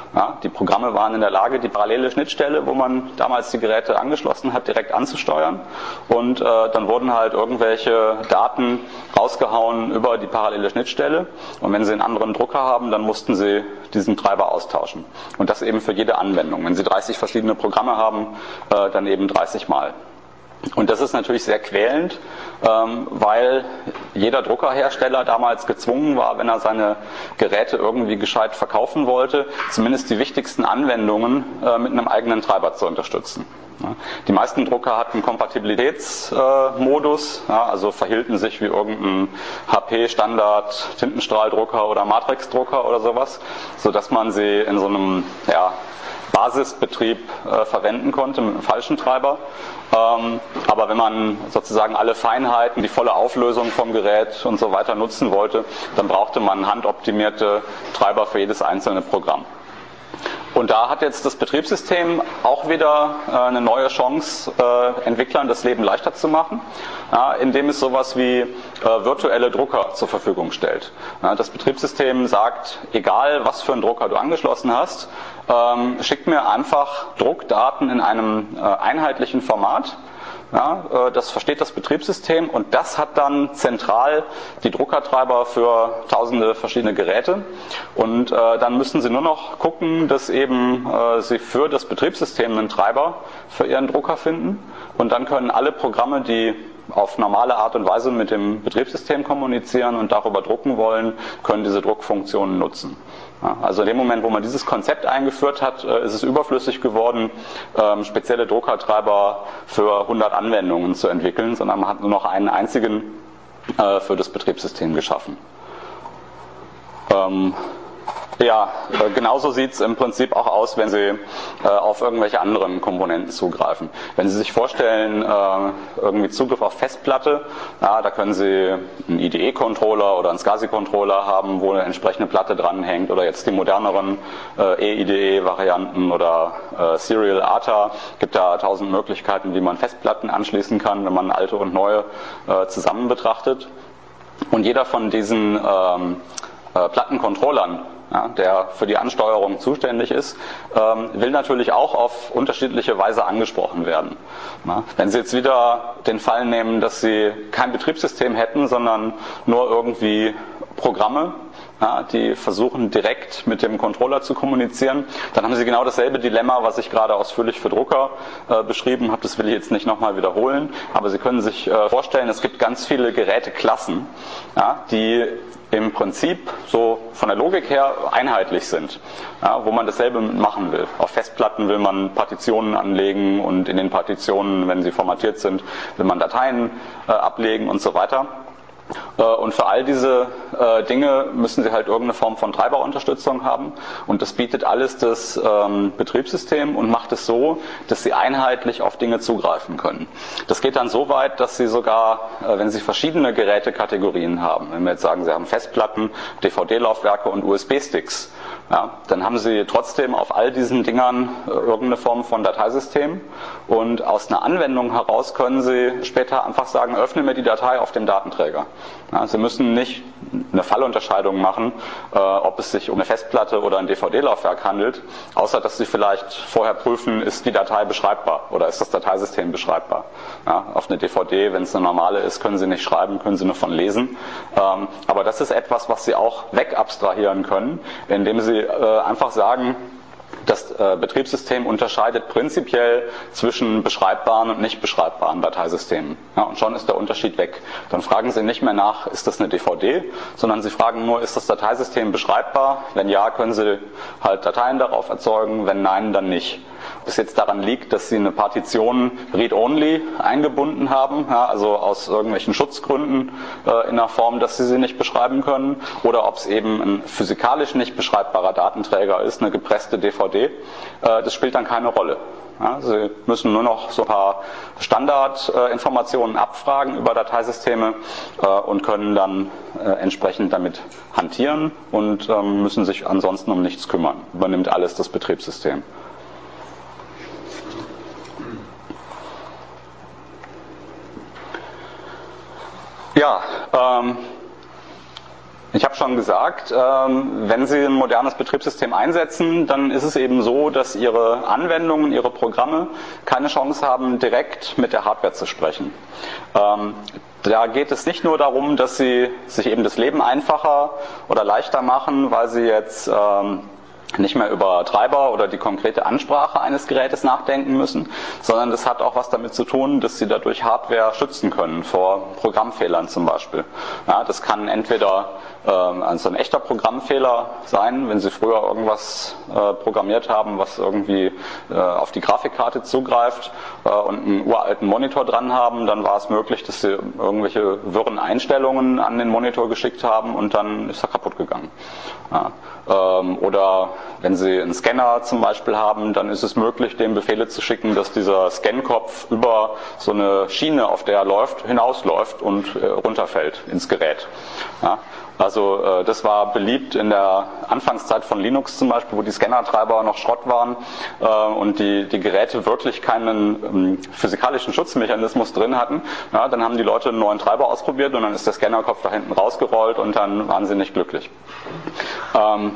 Ja, die Programme waren in der Lage, die parallele Schnittstelle, wo man damals die Geräte angeschlossen hat, direkt anzusteuern. Und äh, dann wurden halt irgendwelche Daten rausgehauen über die parallele Schnittstelle. Und wenn Sie einen anderen Drucker haben, dann mussten Sie diesen Treiber austauschen. Und das eben für jede Anwendung. Wenn Sie dreißig verschiedene Programme haben, äh, dann eben dreißig Mal. Und das ist natürlich sehr quälend, ähm, weil jeder Druckerhersteller damals gezwungen war, wenn er seine Geräte irgendwie gescheit verkaufen wollte, zumindest die wichtigsten Anwendungen äh, mit einem eigenen Treiber zu unterstützen. Ja. Die meisten Drucker hatten Kompatibilitätsmodus, äh, ja, also verhielten sich wie irgendein H P-Standard Tintenstrahldrucker oder Matrix-Drucker oder sowas, sodass man sie in so einem ja, Basisbetrieb äh, verwenden konnte mit einem falschen Treiber. Ähm, aber wenn man sozusagen alle Feinheiten, die volle Auflösung vom Gerät und so weiter nutzen wollte, dann brauchte man handoptimierte Treiber für jedes einzelne Programm. Und da hat jetzt das Betriebssystem auch wieder äh, eine neue Chance, äh, Entwicklern das Leben leichter zu machen, ja, indem es sowas wie äh, virtuelle Drucker zur Verfügung stellt. Ja, das Betriebssystem sagt, egal was für einen Drucker du angeschlossen hast, ähm, schick mir einfach Druckdaten in einem äh, einheitlichen Format. Ja, äh, das versteht das Betriebssystem und das hat dann zentral die Druckertreiber für tausende verschiedene Geräte und äh, dann müssen Sie nur noch gucken, dass eben äh, Sie für das Betriebssystem einen Treiber für Ihren Drucker finden und dann können alle Programme, die auf normale Art und Weise mit dem Betriebssystem kommunizieren und darüber drucken wollen, können diese Druckfunktionen nutzen. Ja, also in dem Moment, wo man dieses Konzept eingeführt hat, ist es überflüssig geworden, ähm, spezielle Druckertreiber für hundert Anwendungen zu entwickeln, sondern man hat nur noch einen einzigen äh, für das Betriebssystem geschaffen. Ähm, Ja, genauso sieht es im Prinzip auch aus, wenn Sie äh, auf irgendwelche anderen Komponenten zugreifen. Wenn Sie sich vorstellen, äh, irgendwie Zugriff auf Festplatte, ja, da können Sie einen I D E-Controller oder einen SCSI-Controller haben, wo eine entsprechende Platte dranhängt oder jetzt die moderneren äh, E I D E-Varianten oder äh, Serial A T A. Es gibt da tausend Möglichkeiten, wie man Festplatten anschließen kann, wenn man alte und neue äh, zusammen betrachtet. Und jeder von diesen ähm, äh, Plattencontrollern, ja, der für die Ansteuerung zuständig ist, ähm, will natürlich auch auf unterschiedliche Weise angesprochen werden. Ja, wenn Sie jetzt wieder den Fall nehmen, dass Sie kein Betriebssystem hätten, sondern nur irgendwie Programme, ja, die versuchen direkt mit dem Controller zu kommunizieren, dann haben Sie genau dasselbe Dilemma, was ich gerade ausführlich für Drucker äh, beschrieben habe. Das will ich jetzt nicht nochmal wiederholen, aber Sie können sich äh, vorstellen, es gibt ganz viele Geräteklassen, ja, die im Prinzip so von der Logik her einheitlich sind, ja, wo man dasselbe machen will. Auf Festplatten will man Partitionen anlegen und in den Partitionen, wenn sie formatiert sind, will man Dateien äh, ablegen und so weiter. Und für all diese äh, Dinge müssen Sie halt irgendeine Form von Treiberunterstützung haben und das bietet alles das ähm, Betriebssystem und macht es so, dass Sie einheitlich auf Dinge zugreifen können. Das geht dann so weit, dass Sie sogar, äh, wenn Sie verschiedene Gerätekategorien haben, wenn wir jetzt sagen, Sie haben Festplatten, D V D-Laufwerke und U S B-Sticks, ja, dann haben Sie trotzdem auf all diesen Dingern äh, irgendeine Form von Dateisystem und aus einer Anwendung heraus können Sie später einfach sagen, öffne mir die Datei auf dem Datenträger. Ja, Sie müssen nicht eine Fallunterscheidung machen, äh, ob es sich um eine Festplatte oder ein D V D-Laufwerk handelt, außer dass Sie vielleicht vorher prüfen, ist die Datei beschreibbar oder ist das Dateisystem beschreibbar. Ja, auf eine D V D, wenn es eine normale ist, können Sie nicht schreiben, können Sie nur von lesen. Ähm, aber das ist etwas, was Sie auch wegabstrahieren können, indem Sie äh, einfach sagen, das äh, Betriebssystem unterscheidet prinzipiell zwischen beschreibbaren und nicht beschreibbaren Dateisystemen. Ja, und schon ist der Unterschied weg. Dann fragen Sie nicht mehr nach, ist das eine D V D, sondern Sie fragen nur, ist das Dateisystem beschreibbar? Wenn ja, können Sie halt Dateien darauf erzeugen, wenn nein, dann nicht. Ob es jetzt daran liegt, dass Sie eine Partition Read-Only eingebunden haben, ja, also aus irgendwelchen Schutzgründen äh, in einer Form, dass Sie sie nicht beschreiben können, oder ob es eben ein physikalisch nicht beschreibbarer Datenträger ist, eine gepresste D V D, äh, das spielt dann keine Rolle. Ja, Sie müssen nur noch so ein paar Standardinformationen äh, abfragen über Dateisysteme äh, und können dann äh, entsprechend damit hantieren und ähm, müssen sich ansonsten um nichts kümmern. Übernimmt alles das Betriebssystem. Ja, ähm, Ich habe schon gesagt, wenn Sie ein modernes Betriebssystem einsetzen, dann ist es eben so, dass Ihre Anwendungen, Ihre Programme keine Chance haben, direkt mit der Hardware zu sprechen. Da geht es nicht nur darum, dass Sie sich eben das Leben einfacher oder leichter machen, weil Sie jetzt nicht mehr über Treiber oder die konkrete Ansprache eines Gerätes nachdenken müssen, sondern das hat auch was damit zu tun, dass Sie dadurch Hardware schützen können vor Programmfehlern zum Beispiel. Ja, das kann entweder äh, also ein echter Programmfehler sein, wenn Sie früher irgendwas äh, programmiert haben, was irgendwie äh, auf die Grafikkarte zugreift äh, und einen uralten Monitor dran haben, dann war es möglich, dass Sie irgendwelche wirren Einstellungen an den Monitor geschickt haben und dann ist er kaputt gegangen. Ja. Oder wenn Sie einen Scanner zum Beispiel haben, dann ist es möglich, dem Befehle zu schicken, dass dieser Scankopf über so eine Schiene, auf der er läuft, hinausläuft und runterfällt ins Gerät. Ja, also das war beliebt in der Anfangszeit von Linux zum Beispiel, wo die Scannertreiber noch Schrott waren und die, die Geräte wirklich keinen physikalischen Schutzmechanismus drin hatten. Ja, dann haben die Leute einen neuen Treiber ausprobiert und dann ist der Scannerkopf da hinten rausgerollt und dann waren sie nicht glücklich. Ähm,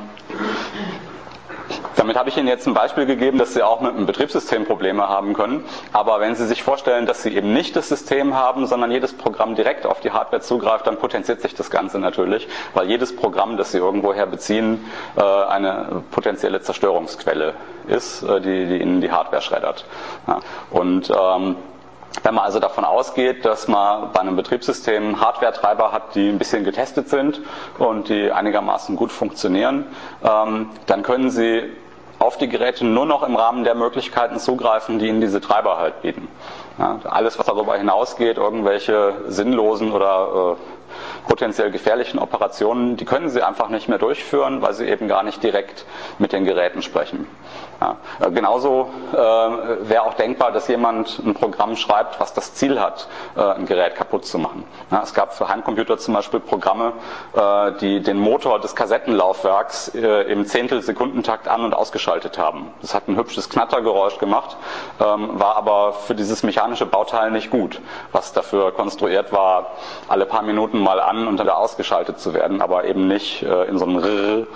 Damit habe ich Ihnen jetzt ein Beispiel gegeben, dass Sie auch mit einem Betriebssystem Probleme haben können. Aber wenn Sie sich vorstellen, dass Sie eben nicht das System haben, sondern jedes Programm direkt auf die Hardware zugreift, dann potenziert sich das Ganze natürlich, weil jedes Programm, das Sie irgendwoher beziehen, eine potenzielle Zerstörungsquelle ist, die, die Ihnen die Hardware schreddert. Und ähm, wenn man also davon ausgeht, dass man bei einem Betriebssystem Hardware-Treiber hat, die ein bisschen getestet sind und die einigermaßen gut funktionieren, ähm, dann können Sie auf die Geräte nur noch im Rahmen der Möglichkeiten zugreifen, die Ihnen diese Treiber halt bieten. Ja, alles, was darüber hinausgeht, irgendwelche sinnlosen oder äh, potenziell gefährlichen Operationen, die können Sie einfach nicht mehr durchführen, weil Sie eben gar nicht direkt mit den Geräten sprechen. Ja, äh, genauso äh, wäre auch denkbar, dass jemand ein Programm schreibt, was das Ziel hat, äh, ein Gerät kaputt zu machen. Ja, es gab für Heimcomputer zum Beispiel Programme, äh, die den Motor des Kassettenlaufwerks äh, im Zehntelsekundentakt an- und ausgeschaltet haben. Das hat ein hübsches Knattergeräusch gemacht, ähm, war aber für dieses mechanische Bauteil nicht gut, was dafür konstruiert war, alle paar Minuten mal an und dann wieder ausgeschaltet zu werden, aber eben nicht äh, in so einem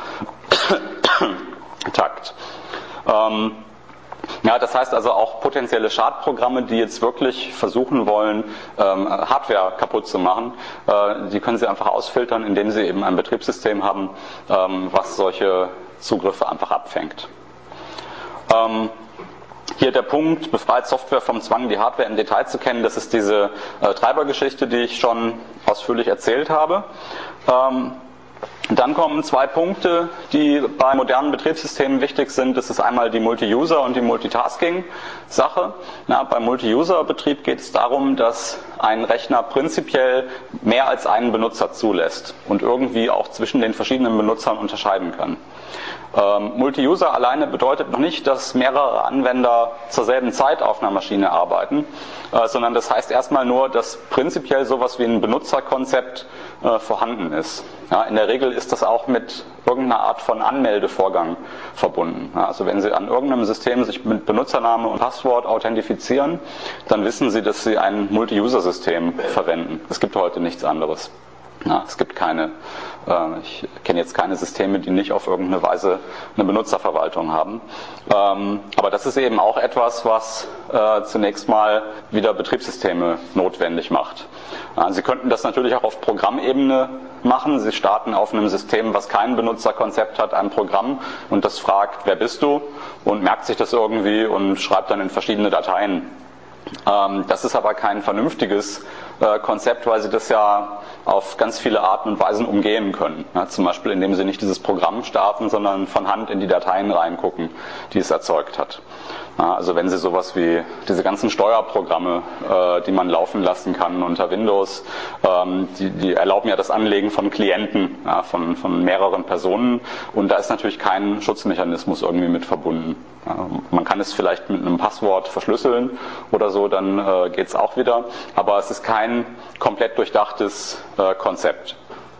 Takt. Ähm, ja, das heißt also auch potenzielle Schadprogramme, die jetzt wirklich versuchen wollen, ähm, Hardware kaputt zu machen, äh, die können Sie einfach ausfiltern, indem Sie eben ein Betriebssystem haben, ähm, was solche Zugriffe einfach abfängt. Ähm, Hier der Punkt, befreit Software vom Zwang, die Hardware im Detail zu kennen. Das ist diese äh, Treibergeschichte, die ich schon ausführlich erzählt habe. Ähm, Dann kommen zwei Punkte, die bei modernen Betriebssystemen wichtig sind. Das ist einmal die Multi-User- und die Multitasking-Sache. Na, beim Multi-User-Betrieb geht es darum, dass ein Rechner prinzipiell mehr als einen Benutzer zulässt und irgendwie auch zwischen den verschiedenen Benutzern unterscheiden kann. Ähm, Multi-User alleine bedeutet noch nicht, dass mehrere Anwender zur selben Zeit auf einer Maschine arbeiten, äh, sondern das heißt erstmal nur, dass prinzipiell sowas wie ein Benutzerkonzept äh, vorhanden ist. Ja, in der Regel ist das auch mit irgendeiner Art von Anmeldevorgang verbunden. Ja, also wenn Sie an irgendeinem System sich mit Benutzername und Passwort authentifizieren, dann wissen Sie, dass Sie ein Multi-User-System verwenden. Es gibt heute nichts anderes. Ja, es gibt keine, äh, ich kenne jetzt keine Systeme, die nicht auf irgendeine Weise eine Benutzerverwaltung haben. Ähm, aber das ist eben auch etwas, was äh, zunächst mal wieder Betriebssysteme notwendig macht. Ja, Sie könnten das natürlich auch auf Programmebene machen. Sie starten auf einem System, was kein Benutzerkonzept hat, ein Programm und das fragt, wer bist du? Und merkt sich das irgendwie und schreibt dann in verschiedene Dateien. Ähm, das ist aber kein vernünftiges äh, Konzept, weil Sie das ja auf ganz viele Arten und Weisen umgehen können. Ja, zum Beispiel, indem Sie nicht dieses Programm starten, sondern von Hand in die Dateien reingucken, die es erzeugt hat. Ja, also wenn Sie sowas wie diese ganzen Steuerprogramme, äh, die man laufen lassen kann unter Windows, ähm, die, die erlauben ja das Anlegen von Klienten, ja, von, von mehreren Personen und da ist natürlich kein Schutzmechanismus irgendwie mit verbunden. Ja, man kann es vielleicht mit einem Passwort verschlüsseln oder so, dann äh, geht es auch wieder, aber es ist kein komplett durchdachtes äh, Konzept.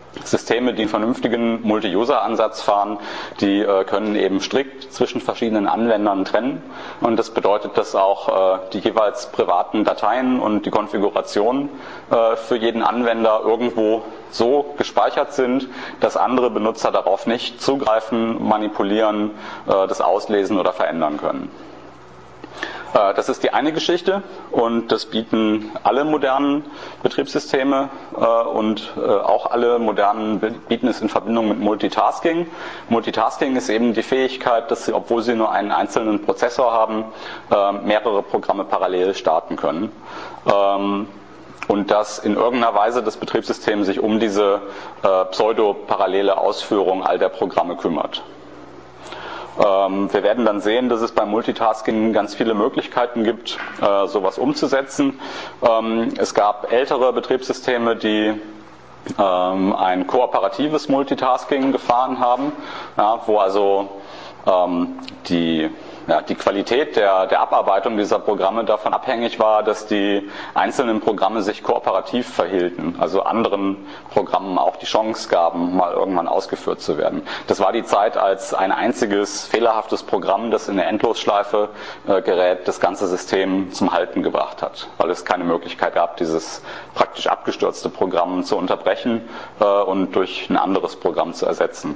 Systeme, die einen vernünftigen Multi-User-Ansatz fahren, die äh, können eben strikt zwischen verschiedenen Anwendern trennen. Und das bedeutet, dass auch äh, die jeweils privaten Dateien und die Konfiguration äh, für jeden Anwender irgendwo so gespeichert sind, dass andere Benutzer darauf nicht zugreifen, manipulieren, äh, das auslesen oder verändern können. Das ist die eine Geschichte und das bieten alle modernen Betriebssysteme und auch alle modernen bieten es in Verbindung mit Multitasking. Multitasking ist eben die Fähigkeit, dass sie, obwohl sie nur einen einzelnen Prozessor haben, mehrere Programme parallel starten können. Und dass in irgendeiner Weise das Betriebssystem sich um diese pseudo-parallele Ausführung all der Programme kümmert. Wir werden dann sehen, dass es beim Multitasking ganz viele Möglichkeiten gibt, sowas umzusetzen. Es gab ältere Betriebssysteme, die ein kooperatives Multitasking gefahren haben, wo also die Ja, die Qualität der, der Abarbeitung dieser Programme davon abhängig war, dass die einzelnen Programme sich kooperativ verhielten, also anderen Programmen auch die Chance gaben, mal irgendwann ausgeführt zu werden. Das war die Zeit, als ein einziges fehlerhaftes Programm, das in eine Endlosschleife äh, gerät, das ganze System zum Halten gebracht hat, weil es keine Möglichkeit gab, dieses praktisch abgestürzte Programm zu unterbrechen äh, und durch ein anderes Programm zu ersetzen.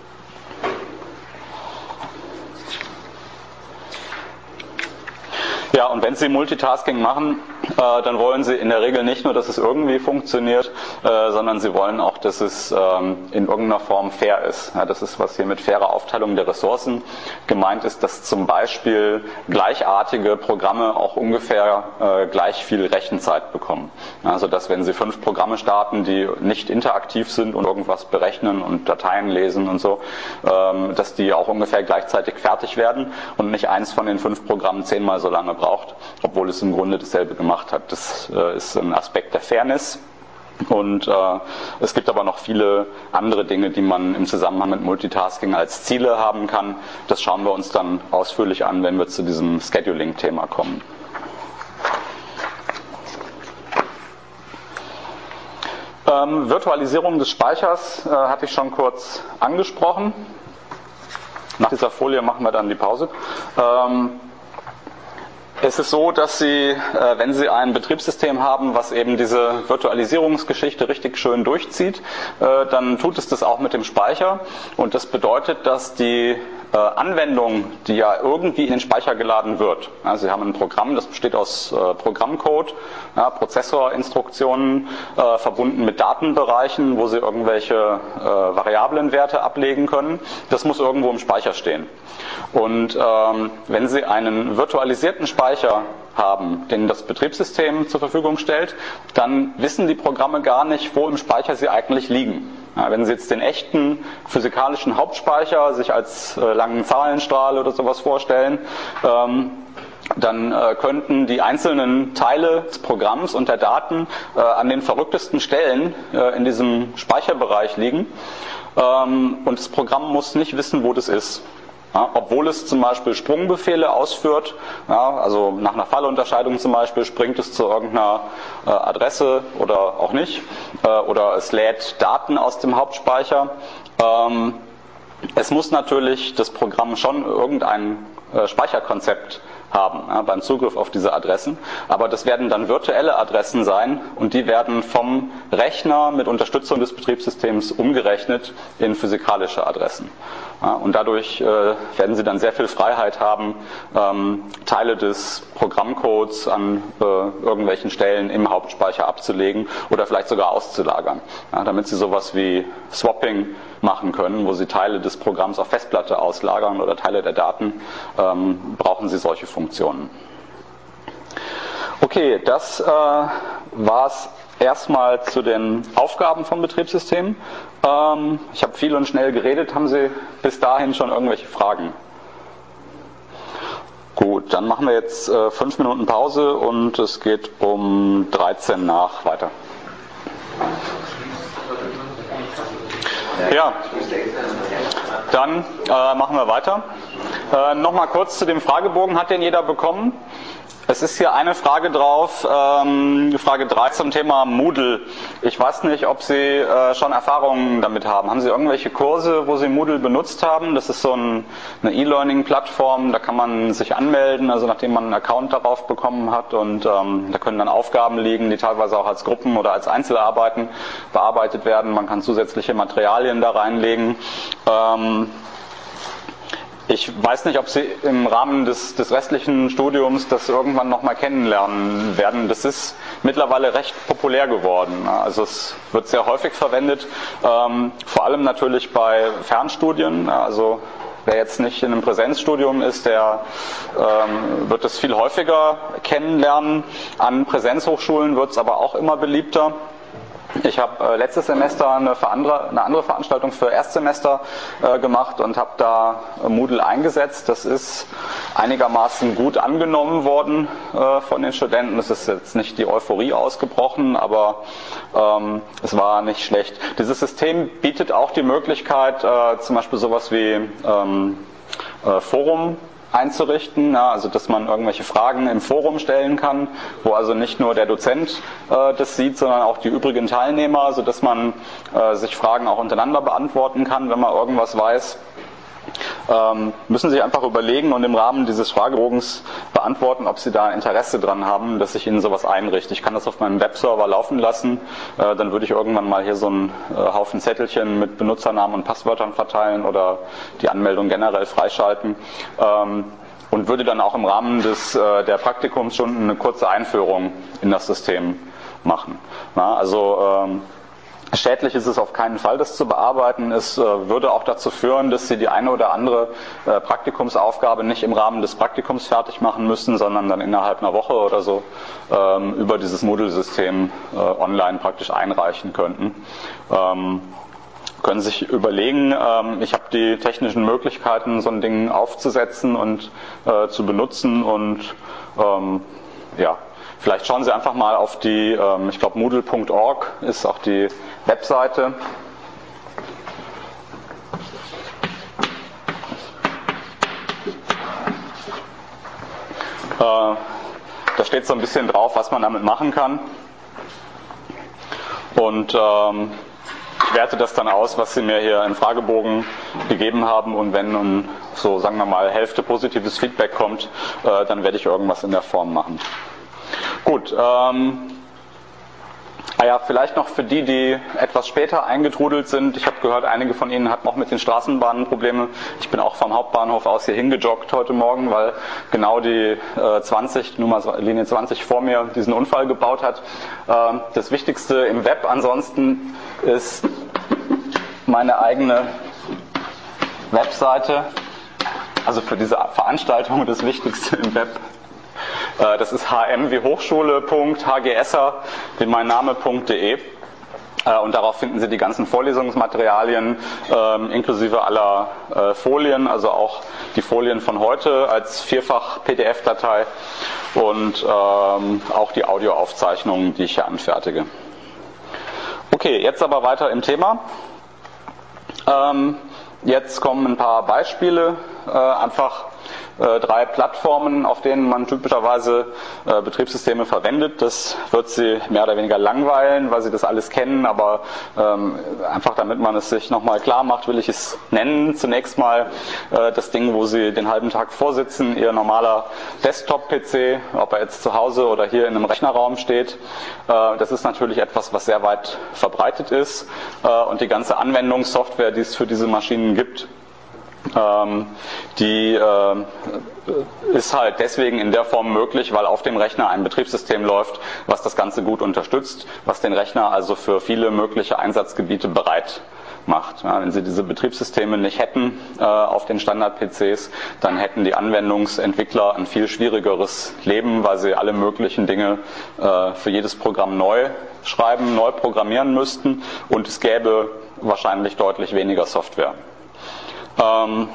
Ja, und wenn Sie Multitasking machen, äh, dann wollen Sie in der Regel nicht nur, dass es irgendwie funktioniert, äh, sondern Sie wollen auch, dass es ähm, in irgendeiner Form fair ist. Ja, das ist, was hier mit fairer Aufteilung der Ressourcen gemeint ist, dass zum Beispiel gleichartige Programme auch ungefähr äh, gleich viel Rechenzeit bekommen. Also dass wenn Sie fünf Programme starten, die nicht interaktiv sind und irgendwas berechnen und Dateien lesen und so, ähm, dass die auch ungefähr gleichzeitig fertig werden und nicht eins von den fünf Programmen zehnmal so lange braucht, obwohl es im Grunde dasselbe gemacht hat. Das äh, ist ein Aspekt der Fairness. Und äh, es gibt aber noch viele andere Dinge, die man im Zusammenhang mit Multitasking als Ziele haben kann. Das schauen wir uns dann ausführlich an, wenn wir zu diesem Scheduling-Thema kommen. Ähm, Virtualisierung des Speichers äh, hatte ich schon kurz angesprochen. Nach dieser Folie machen wir dann die Pause. Ähm, Es ist so, dass Sie, wenn Sie ein Betriebssystem haben, was eben diese Virtualisierungsgeschichte richtig schön durchzieht, dann tut es das auch mit dem Speicher. Und das bedeutet, dass die Anwendung, die ja irgendwie in den Speicher geladen wird. Sie haben ein Programm, das besteht aus Programmcode, ja, Prozessorinstruktionen, äh, verbunden mit Datenbereichen, wo Sie irgendwelche äh, Variablenwerte ablegen können. Das muss irgendwo im Speicher stehen. Und ähm, wenn Sie einen virtualisierten Speicher haben, den das Betriebssystem zur Verfügung stellt, dann wissen die Programme gar nicht, wo im Speicher sie eigentlich liegen. Ja, wenn Sie jetzt den echten physikalischen Hauptspeicher sich als äh, langen Zahlenstrahl oder sowas vorstellen, ähm, dann äh, könnten die einzelnen Teile des Programms und der Daten äh, an den verrücktesten Stellen äh, in diesem Speicherbereich liegen. Ähm, und das Programm muss nicht wissen, wo das ist. Ja, obwohl es zum Beispiel Sprungbefehle ausführt, ja, also nach einer Fallunterscheidung zum Beispiel springt es zu irgendeiner äh, Adresse oder auch nicht, äh, oder es lädt Daten aus dem Hauptspeicher. Ähm, es muss natürlich das Programm schon irgendein äh, Speicherkonzept haben, ja, beim Zugriff auf diese Adressen, aber das werden dann virtuelle Adressen sein und die werden vom Rechner mit Unterstützung des Betriebssystems umgerechnet in physikalische Adressen. Ja, und dadurch äh, werden Sie dann sehr viel Freiheit haben, ähm, Teile des Programmcodes an äh, irgendwelchen Stellen im Hauptspeicher abzulegen oder vielleicht sogar auszulagern, ja, damit Sie sowas wie Swapping machen können, wo Sie Teile des Programms auf Festplatte auslagern oder Teile der Daten, ähm, brauchen Sie solche Funktionen. Okay, das äh, war es erstmal zu den Aufgaben vom Betriebssystem. Ähm, ich habe viel und schnell geredet. Haben Sie bis dahin schon irgendwelche Fragen? Gut, dann machen wir jetzt äh, fünf Minuten Pause und es geht um dreizehn nach weiter. Ja, dann äh, machen wir weiter. Äh, Nochmal kurz zu dem Fragebogen. Hat den jeder bekommen? Es ist hier eine Frage drauf, ähm, Frage drei zum Thema Moodle. Ich weiß nicht, ob Sie äh, schon Erfahrungen damit haben. Haben Sie irgendwelche Kurse, wo Sie Moodle benutzt haben? Das ist so ein, eine E-Learning-Plattform, da kann man sich anmelden, also nachdem man einen Account darauf bekommen hat, und ähm, da können dann Aufgaben liegen, die teilweise auch als Gruppen oder als Einzelarbeiten bearbeitet werden. Man kann zusätzliche Materialien da reinlegen. Ähm, Ich weiß nicht, ob Sie im Rahmen des, des restlichen Studiums das irgendwann nochmal kennenlernen werden. Das ist mittlerweile recht populär geworden. Also es wird sehr häufig verwendet, ähm, vor allem natürlich bei Fernstudien. Also wer jetzt nicht in einem Präsenzstudium ist, der ähm, wird das viel häufiger kennenlernen. An Präsenzhochschulen wird es aber auch immer beliebter. Ich habe äh, letztes Semester eine, andere, eine andere Veranstaltung für Erstsemester äh, gemacht und habe da äh, Moodle eingesetzt. Das ist einigermaßen gut angenommen worden äh, von den Studenten. Es ist jetzt nicht die Euphorie ausgebrochen, aber ähm, es war nicht schlecht. Dieses System bietet auch die Möglichkeit, äh, zum Beispiel sowas wie ähm, äh, Forum einzurichten, ja, also dass man irgendwelche Fragen im Forum stellen kann, wo also nicht nur der Dozent äh, das sieht, sondern auch die übrigen Teilnehmer, sodass man äh, sich Fragen auch untereinander beantworten kann, wenn man irgendwas weiß. Ähm, müssen Sie einfach überlegen und im Rahmen dieses Fragebogens beantworten, ob Sie da Interesse dran haben, dass ich Ihnen sowas einrichte. Ich kann das auf meinem Webserver laufen lassen, äh, dann würde ich irgendwann mal hier so einen äh, Haufen Zettelchen mit Benutzernamen und Passwörtern verteilen oder die Anmeldung generell freischalten. Ähm, und würde dann auch im Rahmen des, äh, der Praktikumsstunden eine kurze Einführung in das System machen. Na, also ähm, schädlich ist es auf keinen Fall, das zu bearbeiten. Es äh, würde auch dazu führen, dass Sie die eine oder andere äh, Praktikumsaufgabe nicht im Rahmen des Praktikums fertig machen müssen, sondern dann innerhalb einer Woche oder so ähm, über dieses Moodle-System äh, online praktisch einreichen könnten. Ähm, können sich überlegen, ähm, ich habe die technischen Möglichkeiten, so ein Ding aufzusetzen und äh, zu benutzen, und ähm, ja, vielleicht schauen Sie einfach mal auf die, ähm, ich glaube moodle punkt org ist auch die Webseite. Äh, da steht so ein bisschen drauf, was man damit machen kann. Und ähm, ich werte das dann aus, was Sie mir hier im Fragebogen gegeben haben, und wenn nun so, sagen wir mal, Hälfte positives Feedback kommt, äh, dann werde ich irgendwas in der Form machen. Gut, ähm, ah ja, vielleicht noch für die, die etwas später eingetrudelt sind. Ich habe gehört, einige von Ihnen hatten auch mit den Straßenbahnen Probleme. Ich bin auch vom Hauptbahnhof aus hier hingejoggt heute Morgen, weil genau die äh, zwanzig, Nummerlinie zwanzig vor mir diesen Unfall gebaut hat. Äh, das Wichtigste im Web ansonsten ist meine eigene Webseite. Also für diese Veranstaltung das Wichtigste im Web. Das ist h m wie Hochschule Punkt h g s er wie mein Name Punkt d e, und darauf finden Sie die ganzen Vorlesungsmaterialien äh, inklusive aller äh, Folien, also auch die Folien von heute als vierfach P D F-Datei und ähm, auch die Audioaufzeichnungen, die ich hier anfertige. Okay, jetzt aber weiter im Thema. Ähm, jetzt kommen ein paar Beispiele, äh, einfach äh, drei Plattformen, auf denen man typischerweise äh, Betriebssysteme verwendet. Das wird Sie mehr oder weniger langweilen, weil Sie das alles kennen, aber ähm, einfach damit man es sich nochmal klar macht, will ich es nennen. Zunächst mal äh, das Ding, wo Sie den halben Tag vorsitzen, Ihr normaler Desktop-P C, ob er jetzt zu Hause oder hier in einem Rechnerraum steht. Äh, das ist natürlich etwas, was sehr weit verbreitet ist, äh, und die ganze Anwendungssoftware, die es für diese Maschinen gibt, Ähm, die äh, ist halt deswegen in der Form möglich, weil auf dem Rechner ein Betriebssystem läuft, was das Ganze gut unterstützt, was den Rechner also für viele mögliche Einsatzgebiete bereit macht. Ja, wenn Sie diese Betriebssysteme nicht hätten äh, auf den Standard-P Cs, dann hätten die Anwendungsentwickler ein viel schwierigeres Leben, weil sie alle möglichen Dinge äh, für jedes Programm neu schreiben, neu programmieren müssten, und es gäbe wahrscheinlich deutlich weniger Software. Ähm,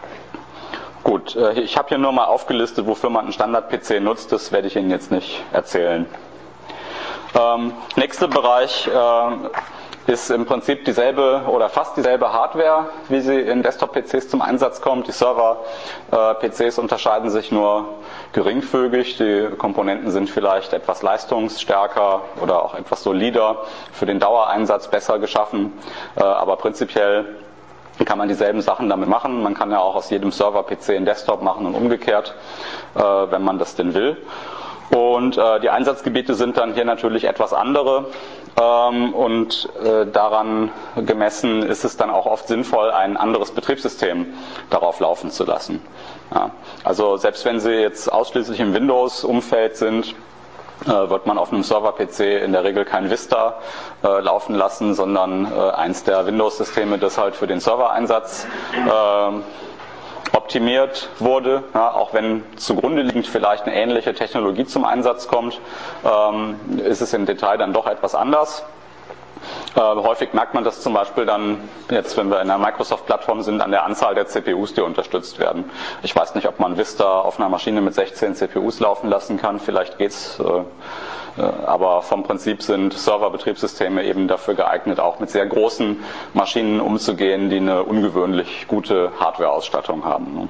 gut, äh, ich habe hier nur mal aufgelistet, wofür man einen Standard-P C nutzt, das werde ich Ihnen jetzt nicht erzählen. Ähm, nächster Bereich äh, ist im Prinzip dieselbe oder fast dieselbe Hardware, wie sie in Desktop-P Cs zum Einsatz kommt. Die Server-P Cs unterscheiden sich nur geringfügig. Die Komponenten sind vielleicht etwas leistungsstärker oder auch etwas solider, für den Dauereinsatz besser geschaffen, aber prinzipiell kann man dieselben Sachen damit machen. Man kann ja auch aus jedem Server-P C einen Desktop machen und umgekehrt, wenn man das denn will. Und äh, die Einsatzgebiete sind dann hier natürlich etwas andere ähm, und äh, daran gemessen ist es dann auch oft sinnvoll, ein anderes Betriebssystem darauf laufen zu lassen. Ja, also selbst wenn Sie jetzt ausschließlich im Windows-Umfeld sind, äh, wird man auf einem Server-P C in der Regel kein Vista äh, laufen lassen, sondern äh, eins der Windows-Systeme, das halt für den Server-Einsatz äh, optimiert wurde, ja, auch wenn zugrunde liegend vielleicht eine ähnliche Technologie zum Einsatz kommt, ähm, ist es im Detail dann doch etwas anders. Äh, häufig merkt man das zum Beispiel dann, jetzt wenn wir in der Microsoft-Plattform sind, an der Anzahl der C P Us, die unterstützt werden. Ich weiß nicht, ob man Vista auf einer Maschine mit sechzehn C P Us laufen lassen kann, vielleicht geht's, äh, aber vom Prinzip sind Serverbetriebssysteme eben dafür geeignet, auch mit sehr großen Maschinen umzugehen, die eine ungewöhnlich gute Hardware-Ausstattung haben.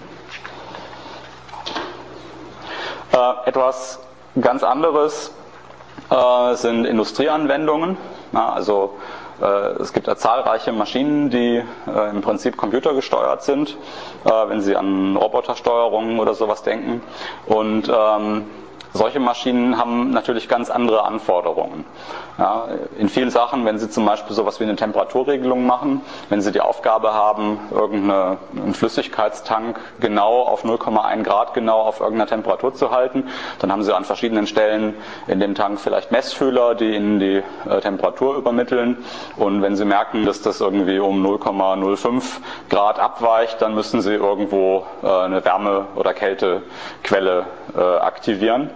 Äh, etwas ganz anderes äh, sind Industrieanwendungen. Ja, also äh, es gibt ja zahlreiche Maschinen, die äh, im Prinzip computergesteuert sind, äh, wenn Sie an Robotersteuerungen oder sowas denken. Und ähm, solche Maschinen haben natürlich ganz andere Anforderungen. Ja, in vielen Sachen, wenn Sie zum Beispiel sowas wie eine Temperaturregelung machen, wenn Sie die Aufgabe haben, irgendeinen Flüssigkeitstank genau auf null Komma eins Grad genau auf irgendeiner Temperatur zu halten, dann haben Sie an verschiedenen Stellen in dem Tank vielleicht Messfühler, die Ihnen die äh, Temperatur übermitteln. Und wenn Sie merken, dass das irgendwie um null Komma null fünf Grad abweicht, dann müssen Sie irgendwo äh, eine Wärme- oder Kältequelle äh, aktivieren.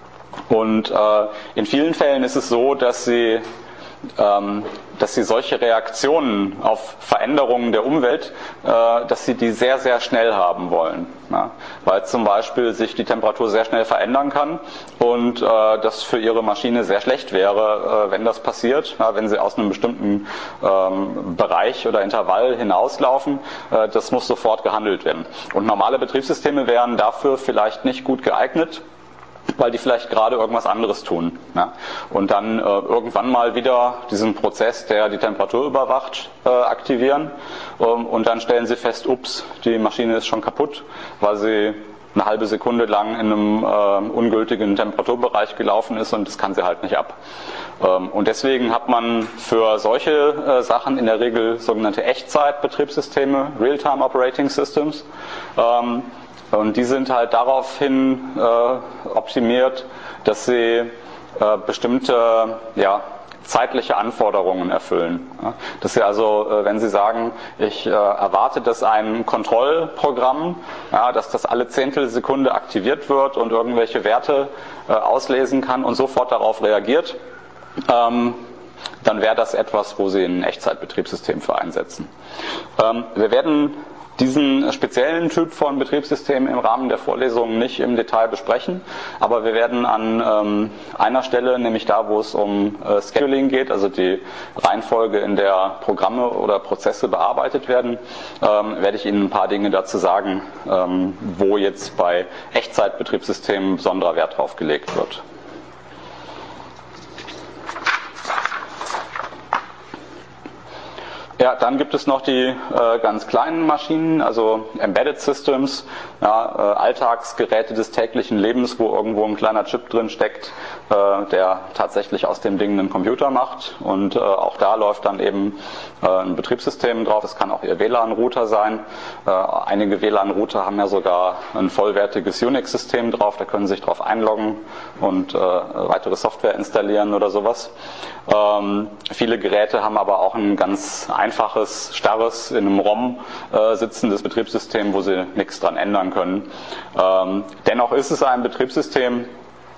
Und äh, in vielen Fällen ist es so, dass sie, ähm, dass sie solche Reaktionen auf Veränderungen der Umwelt, äh, dass sie die sehr, sehr schnell haben wollen. Ja? Weil zum Beispiel sich die Temperatur sehr schnell verändern kann und äh, das für ihre Maschine sehr schlecht wäre, äh, wenn das passiert, ja, wenn sie aus einem bestimmten ähm, Bereich oder Intervall hinauslaufen. Äh, das muss sofort gehandelt werden. Und normale Betriebssysteme wären dafür vielleicht nicht gut geeignet, weil die vielleicht gerade irgendwas anderes tun. Ja? Und dann äh, irgendwann mal wieder diesen Prozess, der die Temperatur überwacht, äh, aktivieren. Ähm, und dann stellen sie fest, ups, die Maschine ist schon kaputt, weil sie eine halbe Sekunde lang in einem äh, ungültigen Temperaturbereich gelaufen ist und das kann sie halt nicht ab. Ähm, und deswegen hat man für solche äh, Sachen in der Regel sogenannte Echtzeit-Betriebssysteme, Real-Time Operating Systems. Ähm, Und die sind halt daraufhin äh, optimiert, dass sie äh, bestimmte ja, zeitliche Anforderungen erfüllen. Ja, dass sie also, äh, wenn Sie sagen, ich äh, erwarte, dass ein Kontrollprogramm, ja, dass das alle Zehntelsekunde aktiviert wird und irgendwelche Werte äh, auslesen kann und sofort darauf reagiert, ähm, dann wäre das etwas, wo Sie ein Echtzeitbetriebssystem für einsetzen. Ähm, wir werden diesen speziellen Typ von Betriebssystemen im Rahmen der Vorlesungen nicht im Detail besprechen, aber wir werden an ähm, einer Stelle, nämlich da, wo es um äh, Scheduling geht, also die Reihenfolge, in der Programme oder Prozesse bearbeitet werden, ähm, werde ich Ihnen ein paar Dinge dazu sagen, ähm, wo jetzt bei Echtzeitbetriebssystemen besonderer Wert drauf gelegt wird. Ja, dann gibt es noch die äh, ganz kleinen Maschinen, also Embedded Systems, ja, äh, Alltagsgeräte des täglichen Lebens, wo irgendwo ein kleiner Chip drin steckt, äh, der tatsächlich aus dem Ding einen Computer macht. Und äh, auch da läuft dann eben äh, ein Betriebssystem drauf. Das kann auch Ihr W L A N-Router sein. Äh, einige W L A N-Router haben ja sogar ein vollwertiges Unix-System drauf. Da können Sie sich drauf einloggen und äh, weitere Software installieren oder sowas. Ähm, viele Geräte haben aber auch ein ganz einfaches, starres, in einem ROM äh, sitzendes Betriebssystem, wo Sie nichts dran ändern können. Ähm, dennoch ist es ein Betriebssystem,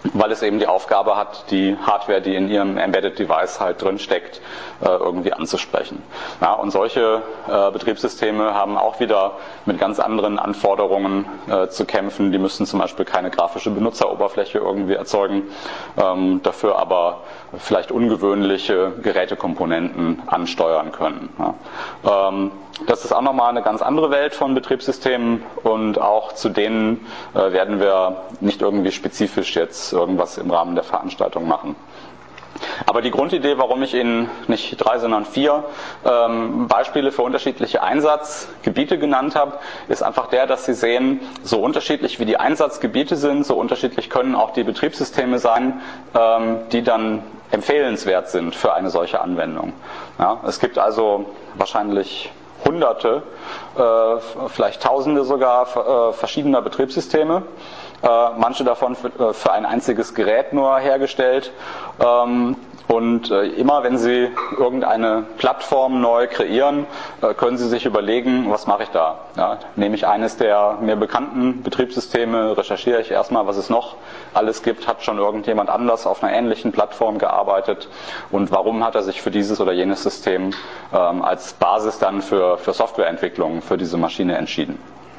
weil es eben die Aufgabe hat, die Hardware, die in ihrem Embedded Device halt drin steckt, irgendwie anzusprechen. Ja, und solche äh, Betriebssysteme haben auch wieder mit ganz anderen Anforderungen äh, zu kämpfen. Die müssen zum Beispiel keine grafische Benutzeroberfläche irgendwie erzeugen, ähm, dafür aber vielleicht ungewöhnliche Gerätekomponenten ansteuern können. Ja. Ähm, das ist auch nochmal eine ganz andere Welt von Betriebssystemen und auch zu denen äh, werden wir nicht irgendwie spezifisch jetzt irgendwas im Rahmen der Veranstaltung machen. Aber die Grundidee, warum ich Ihnen nicht drei, sondern vier ähm, Beispiele für unterschiedliche Einsatzgebiete genannt habe, ist einfach der, dass Sie sehen, so unterschiedlich wie die Einsatzgebiete sind, so unterschiedlich können auch die Betriebssysteme sein, ähm, die dann empfehlenswert sind für eine solche Anwendung. Ja, es gibt also wahrscheinlich Hunderte, äh, vielleicht Tausende sogar äh, verschiedener Betriebssysteme. Äh, manche davon für, für ein einziges Gerät nur hergestellt. Ähm, und äh, immer wenn Sie irgendeine Plattform neu kreieren, äh, können Sie sich überlegen, was mache ich da? Ja, nehme ich eines der mir bekannten Betriebssysteme, recherchiere ich erstmal, was es noch alles gibt, hat schon irgendjemand anders auf einer ähnlichen Plattform gearbeitet und warum hat er sich für dieses oder jenes System ähm, als Basis dann für, für Softwareentwicklung für diese Maschine entschieden.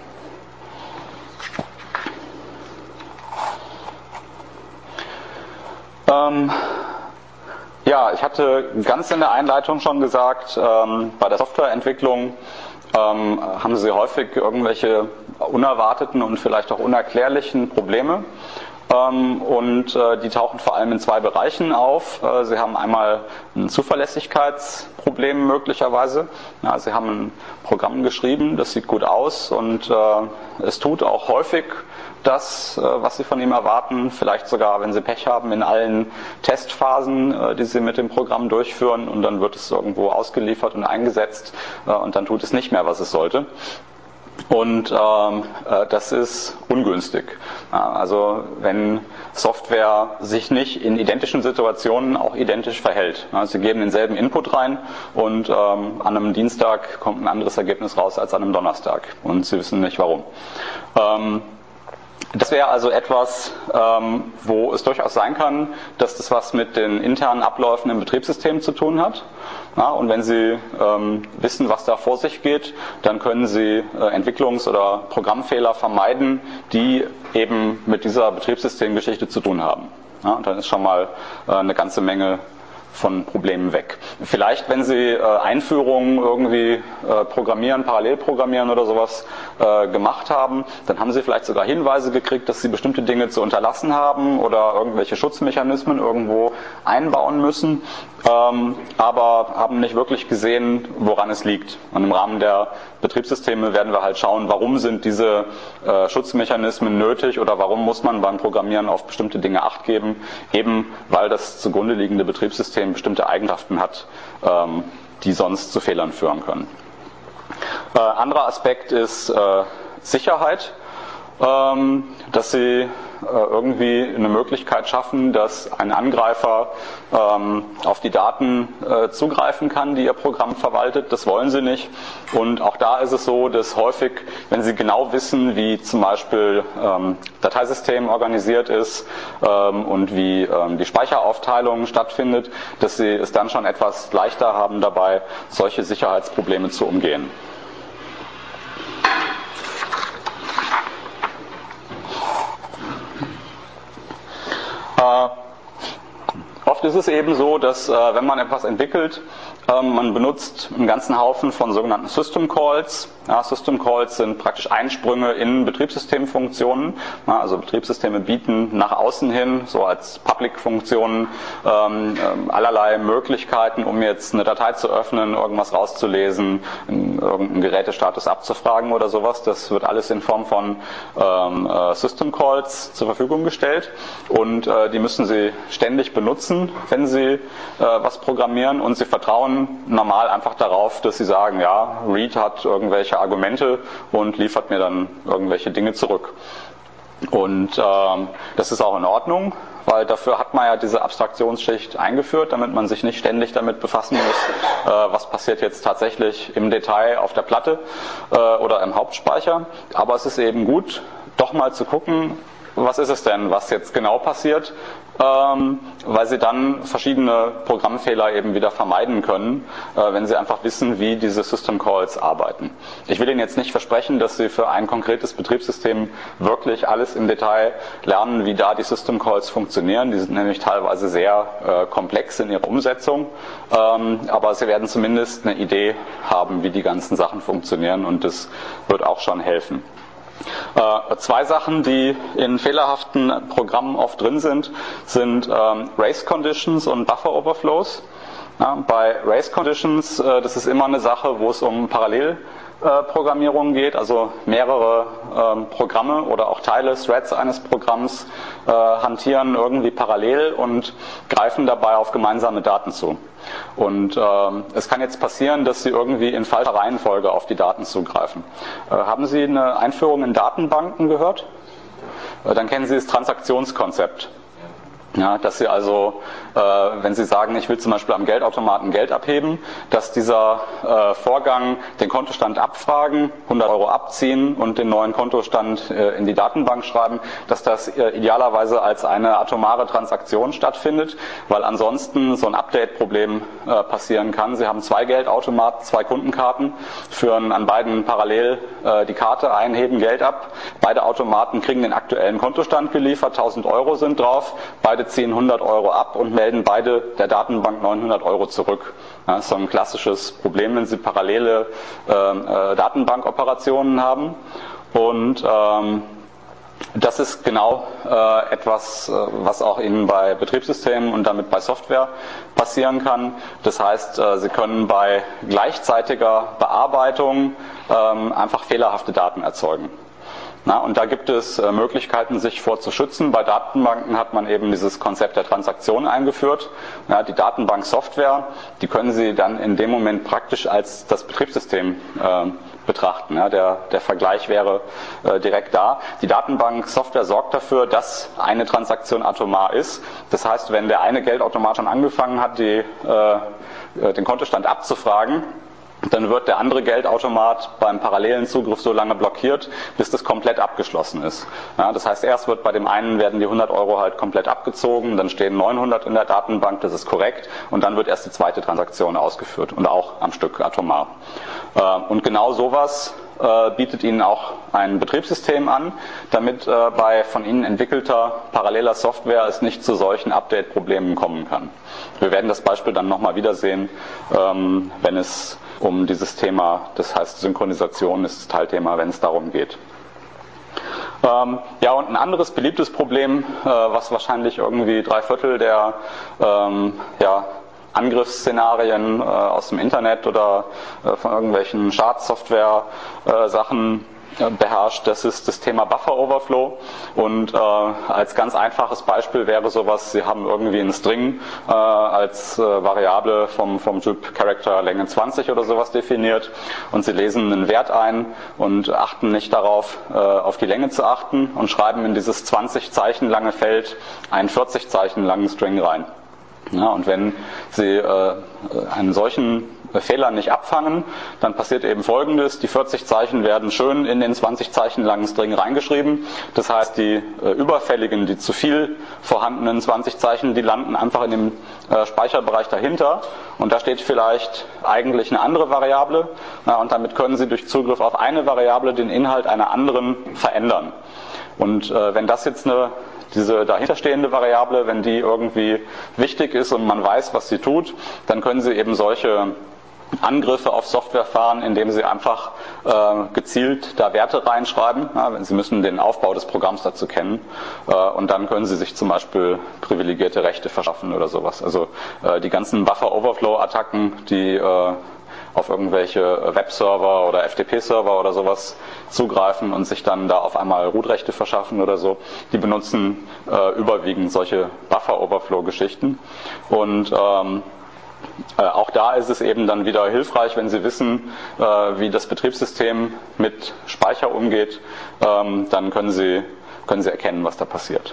Ähm, ja, ich hatte ganz in der Einleitung schon gesagt, ähm, bei der Softwareentwicklung ähm, haben Sie häufig irgendwelche unerwarteten und vielleicht auch unerklärlichen Probleme. Ähm, und äh, die tauchen vor allem in zwei Bereichen auf. Äh, Sie haben einmal ein Zuverlässigkeitsproblem möglicherweise. Ja, Sie haben ein Programm geschrieben, das sieht gut aus und äh, es tut auch häufig das, was Sie von ihm erwarten, vielleicht sogar, wenn Sie Pech haben, in allen Testphasen, die Sie mit dem Programm durchführen und dann wird es irgendwo ausgeliefert und eingesetzt und dann tut es nicht mehr, was es sollte. Und ähm, das ist ungünstig. Ja, also wenn Software sich nicht in identischen Situationen auch identisch verhält. Ja, Sie geben denselben Input rein und ähm, an einem Dienstag kommt ein anderes Ergebnis raus als an einem Donnerstag und Sie wissen nicht warum. Ähm, Das wäre also etwas, ähm, wo es durchaus sein kann, dass das was mit den internen Abläufen im Betriebssystem zu tun hat. Ja, und wenn Sie ähm, wissen, was da vor sich geht, dann können Sie äh, Entwicklungs- oder Programmfehler vermeiden, die eben mit dieser Betriebssystemgeschichte zu tun haben. Ja, und dann ist schon mal äh, eine ganze Menge von Problemen weg. Vielleicht, wenn Sie äh, Einführungen irgendwie äh, programmieren, parallel programmieren oder sowas äh, gemacht haben, dann haben Sie vielleicht sogar Hinweise gekriegt, dass Sie bestimmte Dinge zu unterlassen haben oder irgendwelche Schutzmechanismen irgendwo einbauen müssen, ähm, aber haben nicht wirklich gesehen, woran es liegt. Und im Rahmen der Betriebssysteme werden wir halt schauen, warum sind diese äh, Schutzmechanismen nötig oder warum muss man beim Programmieren auf bestimmte Dinge Acht geben, eben weil das zugrunde liegende Betriebssystem bestimmte Eigenschaften hat, ähm, die sonst zu Fehlern führen können. Äh, anderer Aspekt ist äh, Sicherheit, ähm, dass Sie äh, irgendwie eine Möglichkeit schaffen, dass ein Angreifer ähm, auf die Daten äh, zugreifen kann, die Ihr Programm verwaltet. Das wollen Sie nicht. Und auch da ist es so, dass häufig, wenn Sie genau wissen, wie zum Beispiel ähm, Dateisystem organisiert ist ähm, und wie ähm, die Speicheraufteilung stattfindet, dass Sie es dann schon etwas leichter haben dabei, solche Sicherheitsprobleme zu umgehen. Äh, oft ist es eben so, dass äh, wenn man etwas entwickelt, ähm, man benutzt einen ganzen Haufen von sogenannten System Calls. Ja, System Calls sind praktisch Einsprünge in Betriebssystemfunktionen. Ja, also Betriebssysteme bieten nach außen hin, so als Public-Funktionen, ähm, allerlei Möglichkeiten, um jetzt eine Datei zu öffnen, irgendwas rauszulesen, irgendeinen Gerätestatus abzufragen oder sowas. Das wird alles in Form von ähm, System Calls zur Verfügung gestellt und äh, die müssen Sie ständig benutzen, wenn Sie äh, was programmieren und Sie vertrauen normal einfach darauf, dass Sie sagen, ja, Read hat irgendwelche Argumente und liefert mir dann irgendwelche Dinge zurück. Und ähm, das ist auch in Ordnung, weil dafür hat man ja diese Abstraktionsschicht eingeführt, damit man sich nicht ständig damit befassen muss, äh, was passiert jetzt tatsächlich im Detail auf der Platte äh, oder im Hauptspeicher. Aber es ist eben gut, doch mal zu gucken, was ist es denn, was jetzt genau passiert, ähm, weil Sie dann verschiedene Programmfehler eben wieder vermeiden können, äh, wenn Sie einfach wissen, wie diese System Calls arbeiten. Ich will Ihnen jetzt nicht versprechen, dass Sie für ein konkretes Betriebssystem wirklich alles im Detail lernen, wie da die System Calls funktionieren. Die sind nämlich teilweise sehr äh, komplex in ihrer Umsetzung, ähm, aber Sie werden zumindest eine Idee haben, wie die ganzen Sachen funktionieren, und das wird auch schon helfen. Äh, zwei Sachen, die in fehlerhaften Programmen oft drin sind, sind ähm, Race Conditions und Buffer Overflows. Ja, bei Race Conditions, äh, das ist immer eine Sache, wo es um Parallelprogrammierung äh, geht, also mehrere ähm, Programme oder auch Teile, Threads eines Programms äh, hantieren irgendwie parallel und greifen dabei auf gemeinsame Daten zu. Und ähm, es kann jetzt passieren, dass Sie irgendwie in falscher Reihenfolge auf die Daten zugreifen. Äh, haben Sie eine Einführung in Datenbanken gehört? Äh, dann kennen Sie das Transaktionskonzept. Ja, dass Sie also, äh, wenn Sie sagen, ich will zum Beispiel am Geldautomaten Geld abheben, dass dieser äh, Vorgang den Kontostand abfragen, hundert Euro abziehen und den neuen Kontostand äh, in die Datenbank schreiben, dass das äh, idealerweise als eine atomare Transaktion stattfindet, weil ansonsten so ein Update-Problem äh, passieren kann. Sie haben zwei Geldautomaten, zwei Kundenkarten, führen an beiden parallel äh, die Karte ein, heben Geld ab. Beide Automaten kriegen den aktuellen Kontostand geliefert, tausend Euro sind drauf, beide ziehen hundert Euro ab und melden beide der Datenbank neunhundert Euro zurück. Ja, das ist so ein klassisches Problem, wenn Sie parallele äh, äh, Datenbankoperationen haben. Und ähm, das ist genau äh, etwas, äh, was auch Ihnen bei Betriebssystemen und damit bei Software passieren kann. Das heißt, äh, Sie können bei gleichzeitiger Bearbeitung ähm, einfach fehlerhafte Daten erzeugen. Na, und da gibt es äh, Möglichkeiten, sich vor zu schützen. Bei Datenbanken hat man eben dieses Konzept der Transaktion eingeführt. Ja, die Datenbanksoftware, die können Sie dann in dem Moment praktisch als das Betriebssystem äh, betrachten. Ja, der, der Vergleich wäre äh, direkt da. Die Datenbanksoftware sorgt dafür, dass eine Transaktion atomar ist. Das heißt, wenn der eine Geldautomat schon angefangen hat, die, äh, den Kontostand abzufragen, dann wird der andere Geldautomat beim parallelen Zugriff so lange blockiert, bis das komplett abgeschlossen ist. Ja, das heißt, erst wird bei dem einen werden die hundert Euro halt komplett abgezogen, dann stehen neunhundert in der Datenbank, das ist korrekt, und dann wird erst die zweite Transaktion ausgeführt und auch am Stück atomar. Und genau sowas bietet Ihnen auch ein Betriebssystem an, damit bei von Ihnen entwickelter paralleler Software es nicht zu solchen Update-Problemen kommen kann. Wir werden das Beispiel dann nochmal wiedersehen, wenn es um dieses Thema, das heißt Synchronisation ist das Teilthema, wenn es darum geht. Ähm, ja, und ein anderes beliebtes Problem, äh, was wahrscheinlich irgendwie drei Viertel der ähm, ja, Angriffsszenarien äh, aus dem Internet oder äh, von irgendwelchen Schadsoftware-Sachen äh, beherrscht, das ist das Thema Buffer Overflow. Und äh, als ganz einfaches Beispiel wäre sowas, Sie haben irgendwie einen String äh, als äh, Variable vom, vom Typ Character Länge zwanzig oder sowas definiert und Sie lesen einen Wert ein und achten nicht darauf, äh, auf die Länge zu achten und schreiben in dieses zwanzig Zeichen lange Feld einen vierzig Zeichen langen String rein. Ja, und wenn Sie äh, einen solchen Fehler nicht abfangen, dann passiert eben Folgendes: Die vierzig Zeichen werden schön in den zwanzig Zeichen langen String reingeschrieben. Das heißt, die äh, überfälligen, die zu viel vorhandenen zwanzig Zeichen, die landen einfach in dem äh, Speicherbereich dahinter. Und da steht vielleicht eigentlich eine andere Variable. Ja, und damit können Sie durch Zugriff auf eine Variable den Inhalt einer anderen verändern. Und äh, wenn das jetzt eine diese dahinterstehende Variable, wenn die irgendwie wichtig ist und man weiß, was sie tut, dann können Sie eben solche Angriffe auf Software fahren, indem Sie einfach äh, gezielt da Werte reinschreiben. Ja, Sie müssen den Aufbau des Programms dazu kennen äh, und dann können Sie sich zum Beispiel privilegierte Rechte verschaffen oder sowas. Also äh, die ganzen Buffer-Overflow-Attacken, die äh, auf irgendwelche Webserver oder F T P-Server oder sowas zugreifen und sich dann da auf einmal Root-Rechte verschaffen oder so. Die benutzen äh, überwiegend solche Buffer-Overflow-Geschichten. Und ähm, äh, auch da ist es eben dann wieder hilfreich, wenn Sie wissen, äh, wie das Betriebssystem mit Speicher umgeht, ähm, dann können Sie, können Sie erkennen, was da passiert.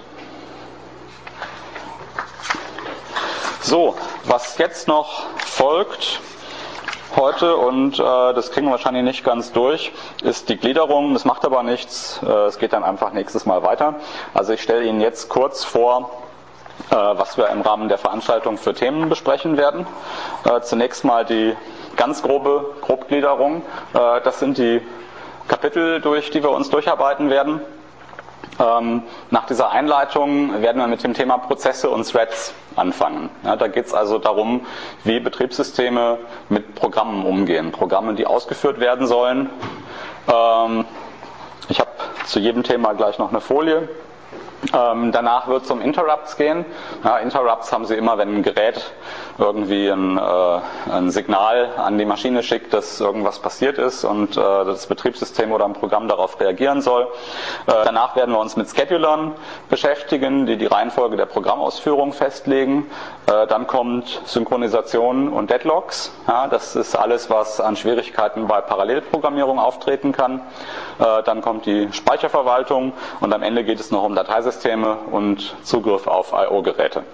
So, was jetzt noch folgt, heute und äh, das kriegen wir wahrscheinlich nicht ganz durch, ist die Gliederung. Das macht aber nichts, äh, es geht dann einfach nächstes Mal weiter. Also ich stelle Ihnen jetzt kurz vor, äh, was wir im Rahmen der Veranstaltung für Themen besprechen werden. Äh, zunächst mal die ganz grobe Grobgliederung. Äh, das sind die Kapitel, durch die wir uns durcharbeiten werden. Ähm, nach dieser Einleitung werden wir mit dem Thema Prozesse und Threads anfangen. Ja, da geht es also darum, wie Betriebssysteme mit Programmen umgehen. Programme, die ausgeführt werden sollen. Ähm, ich habe zu jedem Thema gleich noch eine Folie. Ähm, danach wird es um Interrupts gehen. Ja, Interrupts haben Sie immer, wenn ein Gerät irgendwie ein, äh, ein Signal an die Maschine schickt, dass irgendwas passiert ist und äh, das Betriebssystem oder ein Programm darauf reagieren soll. Äh, danach werden wir uns mit Schedulern beschäftigen, die die Reihenfolge der Programmausführung festlegen. Äh, dann kommt Synchronisation und Deadlocks. Ja, das ist alles, was an Schwierigkeiten bei Parallelprogrammierung auftreten kann. Äh, dann kommt die Speicherverwaltung und am Ende geht es noch um Dateisysteme und Zugriff auf I O-Geräte.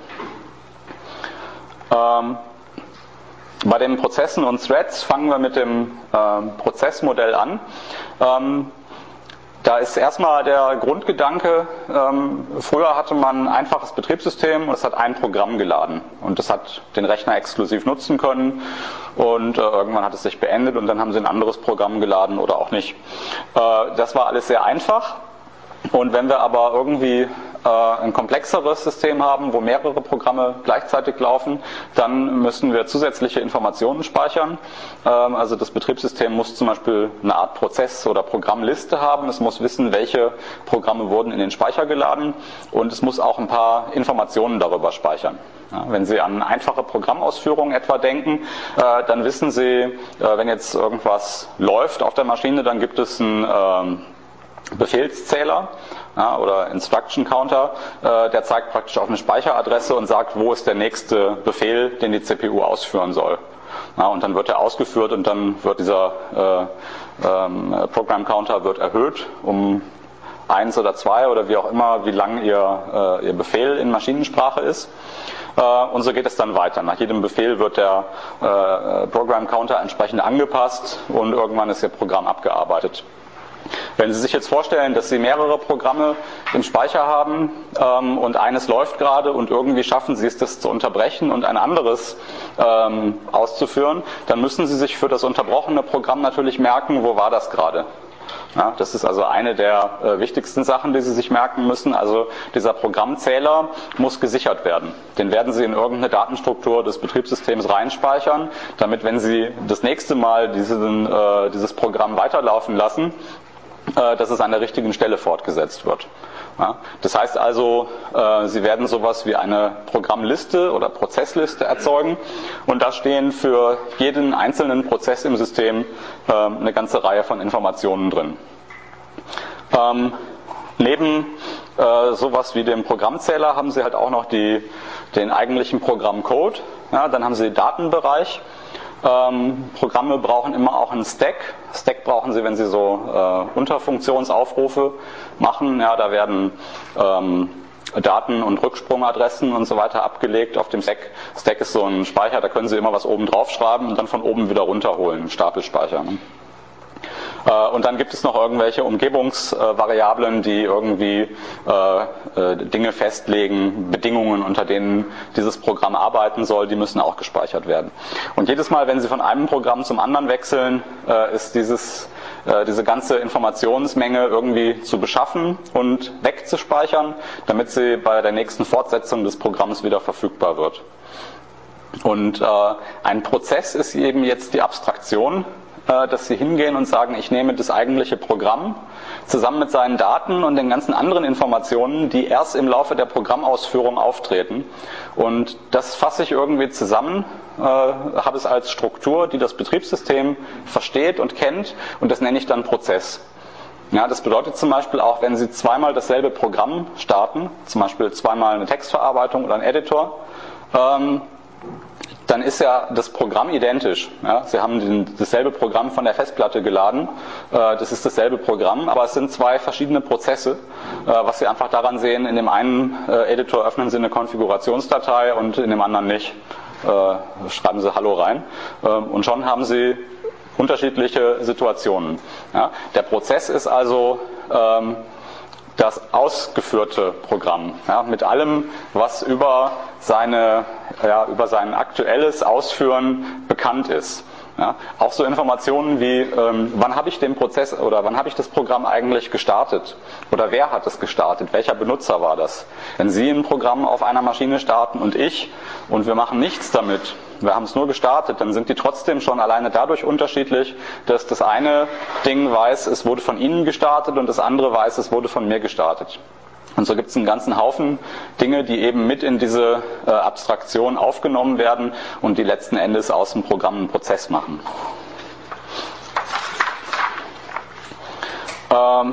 Ähm, bei den Prozessen und Threads fangen wir mit dem ähm, Prozessmodell an. Ähm, da ist erstmal der Grundgedanke, ähm, früher hatte man ein einfaches Betriebssystem und es hat ein Programm geladen und das hat den Rechner exklusiv nutzen können und äh, irgendwann hat es sich beendet und dann haben sie ein anderes Programm geladen oder auch nicht. Äh, das war alles sehr einfach. Und wenn wir aber irgendwie äh, ein komplexeres System haben, wo mehrere Programme gleichzeitig laufen, dann müssen wir zusätzliche Informationen speichern. Ähm, also das Betriebssystem muss zum Beispiel eine Art Prozess- oder Programmliste haben. Es muss wissen, welche Programme wurden in den Speicher geladen und es muss auch ein paar Informationen darüber speichern. Ja, wenn Sie an einfache Programmausführungen etwa denken, äh, dann wissen Sie, äh, wenn jetzt irgendwas läuft auf der Maschine, dann gibt es ein ähm, Befehlszähler ja, oder Instruction Counter, äh, der zeigt praktisch auf eine Speicheradresse und sagt, wo ist der nächste Befehl, den die C P U ausführen soll. Ja, und dann wird er ausgeführt und dann wird dieser äh, ähm, Program Counter wird erhöht um eins oder zwei oder wie auch immer, wie lang ihr, äh, ihr Befehl in Maschinensprache ist. Äh, und so geht es dann weiter. Nach jedem Befehl wird der äh, Program Counter entsprechend angepasst und irgendwann ist Ihr Programm abgearbeitet. Wenn Sie sich jetzt vorstellen, dass Sie mehrere Programme im Speicher haben ähm, und eines läuft gerade und irgendwie schaffen Sie es, das zu unterbrechen und ein anderes ähm, auszuführen, dann müssen Sie sich für das unterbrochene Programm natürlich merken, wo war das gerade. Ja, das ist also eine der äh, wichtigsten Sachen, die Sie sich merken müssen. Also dieser Programmzähler muss gesichert werden. Den werden Sie in irgendeine Datenstruktur des Betriebssystems reinspeichern, damit, wenn Sie das nächste Mal diesen, äh, dieses Programm weiterlaufen lassen, äh, dass es an der richtigen Stelle fortgesetzt wird. Ja, das heißt also, äh, Sie werden sowas wie eine Programmliste oder Prozessliste erzeugen und da stehen für jeden einzelnen Prozess im System äh, eine ganze Reihe von Informationen drin. Ähm, neben äh, sowas wie dem Programmzähler haben Sie halt auch noch die, den eigentlichen Programmcode. Ja, dann haben Sie den Datenbereich. Ähm, Programme brauchen immer auch einen Stack. Stack brauchen Sie, wenn Sie so äh, Unterfunktionsaufrufe machen. Ja, da werden ähm, Daten und Rücksprungadressen und so weiter abgelegt auf dem Stack. Stack ist so ein Speicher, da können Sie immer was oben drauf schreiben und dann von oben wieder runterholen, Stapelspeicher. Ne? Und dann gibt es noch irgendwelche Umgebungsvariablen, die irgendwie äh, Dinge festlegen, Bedingungen, unter denen dieses Programm arbeiten soll, die müssen auch gespeichert werden. Und jedes Mal, wenn Sie von einem Programm zum anderen wechseln, äh, ist dieses, äh, diese ganze Informationsmenge irgendwie zu beschaffen und wegzuspeichern, damit sie bei der nächsten Fortsetzung des Programms wieder verfügbar wird. Und äh, ein Prozess ist eben jetzt die Abstraktion, dass Sie hingehen und sagen, ich nehme das eigentliche Programm zusammen mit seinen Daten und den ganzen anderen Informationen, die erst im Laufe der Programmausführung auftreten. Und das fasse ich irgendwie zusammen, äh, habe es als Struktur, die das Betriebssystem versteht und kennt und das nenne ich dann Prozess. Ja, das bedeutet zum Beispiel auch, wenn Sie zweimal dasselbe Programm starten, zum Beispiel zweimal eine Textverarbeitung oder einen Editor, ähm, dann ist ja das Programm identisch. Ja, Sie haben den, dasselbe Programm von der Festplatte geladen, äh, das ist dasselbe Programm, aber es sind zwei verschiedene Prozesse, äh, was Sie einfach daran sehen, in dem einen äh, Editor öffnen Sie eine Konfigurationsdatei und in dem anderen nicht. äh, schreiben Sie Hallo rein äh, und schon haben Sie unterschiedliche Situationen. Ja? Der Prozess ist also ähm, das ausgeführte Programm, ja, mit allem, was über, seine, ja, über sein aktuelles Ausführen bekannt ist. Ja, auch so Informationen wie, ähm, wann habe ich den Prozess oder wann habe ich das Programm eigentlich gestartet? Oder wer hat es gestartet? Welcher Benutzer war das? Wenn Sie ein Programm auf einer Maschine starten und ich und wir machen nichts damit, wir haben es nur gestartet, dann sind die trotzdem schon alleine dadurch unterschiedlich, dass das eine Ding weiß, es wurde von Ihnen gestartet und das andere weiß, es wurde von mir gestartet. Und so gibt es einen ganzen Haufen Dinge, die eben mit in diese äh, Abstraktion aufgenommen werden und die letzten Endes aus dem Programm einen Prozess machen. Ähm,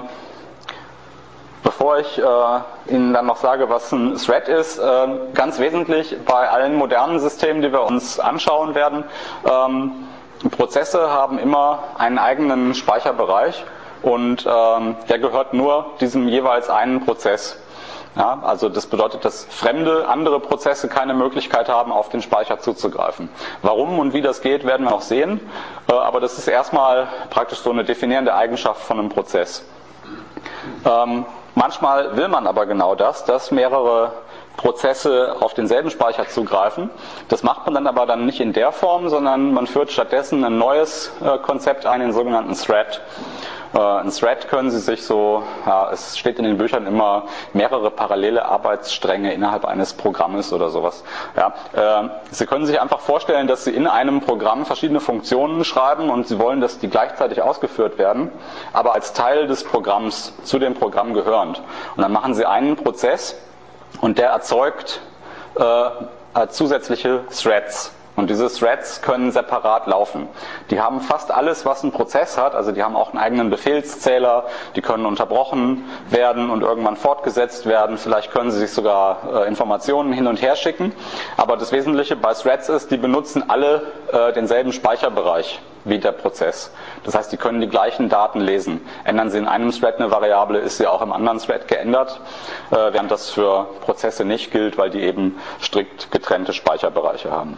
bevor ich äh, Ihnen dann noch sage, was ein Thread ist, äh, ganz wesentlich bei allen modernen Systemen, die wir uns anschauen werden, ähm, Prozesse haben immer einen eigenen Speicherbereich. Und ähm, der gehört nur diesem jeweils einen Prozess. Ja, also das bedeutet, dass fremde, andere Prozesse keine Möglichkeit haben, auf den Speicher zuzugreifen. Warum und wie das geht, werden wir noch sehen. Äh, aber das ist erstmal praktisch so eine definierende Eigenschaft von einem Prozess. Ähm, manchmal will man aber genau das, dass mehrere Prozesse auf denselben Speicher zugreifen. Das macht man dann aber dann nicht in der Form, sondern man führt stattdessen ein neues äh, Konzept ein, den sogenannten Thread. Äh, ein Thread können Sie sich so, ja, es steht in den Büchern immer mehrere parallele Arbeitsstränge innerhalb eines Programmes oder sowas. Ja, äh, Sie können sich einfach vorstellen, dass Sie in einem Programm verschiedene Funktionen schreiben und Sie wollen, dass die gleichzeitig ausgeführt werden, aber als Teil des Programms zu dem Programm gehörend. Und dann machen Sie einen Prozess und der erzeugt äh, zusätzliche Threads. Und diese Threads können separat laufen. Die haben fast alles, was ein Prozess hat. Also die haben auch einen eigenen Befehlszähler. Die können unterbrochen werden und irgendwann fortgesetzt werden. Vielleicht können sie sich sogar äh, Informationen hin und her schicken. Aber das Wesentliche bei Threads ist, die benutzen alle äh, denselben Speicherbereich wie der Prozess. Das heißt, die können die gleichen Daten lesen. Ändern Sie in einem Thread eine Variable, ist sie auch im anderen Thread geändert, äh, während das für Prozesse nicht gilt, weil die eben strikt getrennte Speicherbereiche haben.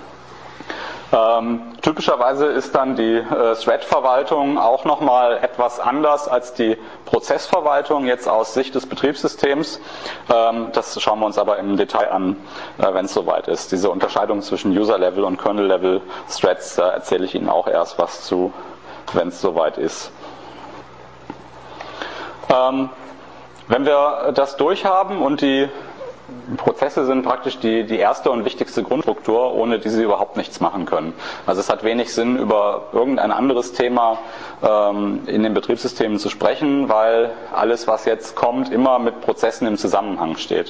Ähm, typischerweise ist dann die äh, Thread-Verwaltung auch nochmal etwas anders als die Prozessverwaltung, jetzt aus Sicht des Betriebssystems. Ähm, das schauen wir uns aber im Detail an, äh, wenn es soweit ist. Diese Unterscheidung zwischen User-Level und Kernel-Level Threads, da erzähle ich Ihnen auch erst was zu, wenn es soweit ist. Ähm, wenn wir das durchhaben und die Prozesse sind praktisch die, die erste und wichtigste Grundstruktur, ohne die sie überhaupt nichts machen können. Also es hat wenig Sinn, über irgendein anderes Thema ähm, in den Betriebssystemen zu sprechen, weil alles, was jetzt kommt, immer mit Prozessen im Zusammenhang steht.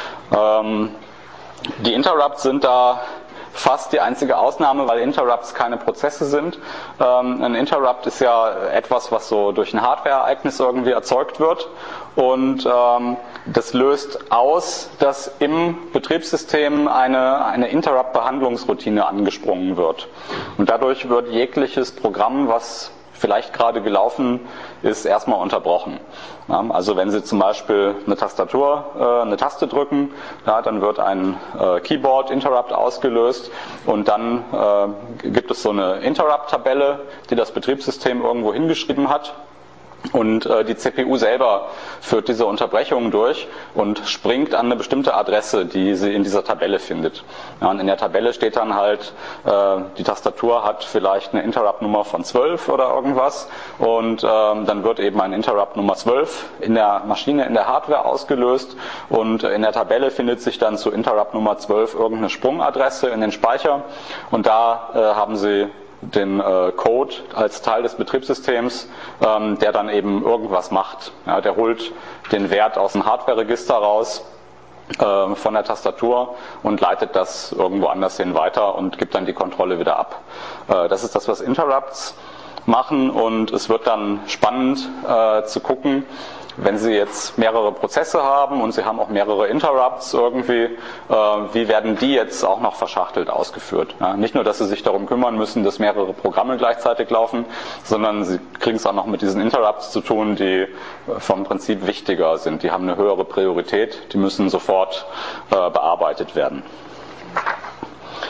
Ähm, die Interrupts sind da fast die einzige Ausnahme, weil Interrupts keine Prozesse sind. Ähm, ein Interrupt ist ja etwas, was so durch ein Hardware-Ereignis irgendwie erzeugt wird. Und ähm, das löst aus, dass im Betriebssystem eine, eine Interrupt-Behandlungsroutine angesprungen wird. Und dadurch wird jegliches Programm, was vielleicht gerade gelaufen ist, erstmal unterbrochen. Ja, also wenn Sie zum Beispiel eine Tastatur, äh, eine Taste drücken, ja, dann wird ein äh, Keyboard-Interrupt ausgelöst und dann äh, gibt es so eine Interrupt-Tabelle, die das Betriebssystem irgendwo hingeschrieben hat. Und äh, die C P U selber führt diese Unterbrechung durch und springt an eine bestimmte Adresse, die sie in dieser Tabelle findet. Ja, und in der Tabelle steht dann halt, äh, die Tastatur hat vielleicht eine Interrupt-Nummer von zwölf oder irgendwas und äh, dann wird eben ein Interrupt Nummer zwölf in der Maschine, in der Hardware ausgelöst und in der Tabelle findet sich dann zu Interrupt Nummer zwölf irgendeine Sprungadresse in den Speicher und da äh, haben Sie den äh, Code als Teil des Betriebssystems, ähm, der dann eben irgendwas macht. Ja, der holt den Wert aus dem Hardware-Register raus äh, von der Tastatur und leitet das irgendwo anders hin weiter und gibt dann die Kontrolle wieder ab. Äh, das ist das, was Interrupts machen und es wird dann spannend äh, zu gucken, wenn Sie jetzt mehrere Prozesse haben und Sie haben auch mehrere Interrupts irgendwie, äh, wie werden die jetzt auch noch verschachtelt ausgeführt? Ja, nicht nur, dass Sie sich darum kümmern müssen, dass mehrere Programme gleichzeitig laufen, sondern Sie kriegen es auch noch mit diesen Interrupts zu tun, die vom Prinzip wichtiger sind. Die haben eine höhere Priorität, die müssen sofort äh, bearbeitet werden.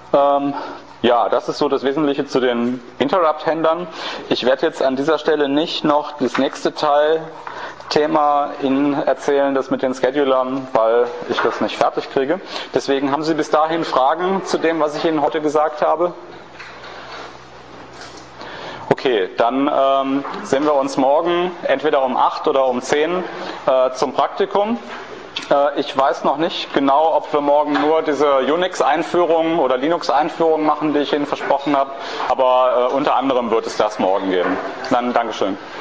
Ähm, ja, das ist so das Wesentliche zu den Interrupt-Händlern. Ich werde jetzt an dieser Stelle nicht noch das nächste Teilthema Ihnen erzählen, das mit den Schedulern, weil ich das nicht fertig kriege. Deswegen haben Sie bis dahin Fragen zu dem, was ich Ihnen heute gesagt habe? Okay, dann ähm, sehen wir uns morgen entweder um acht oder um zehn äh, zum Praktikum. Äh, ich weiß noch nicht genau, ob wir morgen nur diese Unix-Einführung oder Linux-Einführung machen, die ich Ihnen versprochen habe, aber äh, unter anderem wird es das morgen geben. Dann Dankeschön.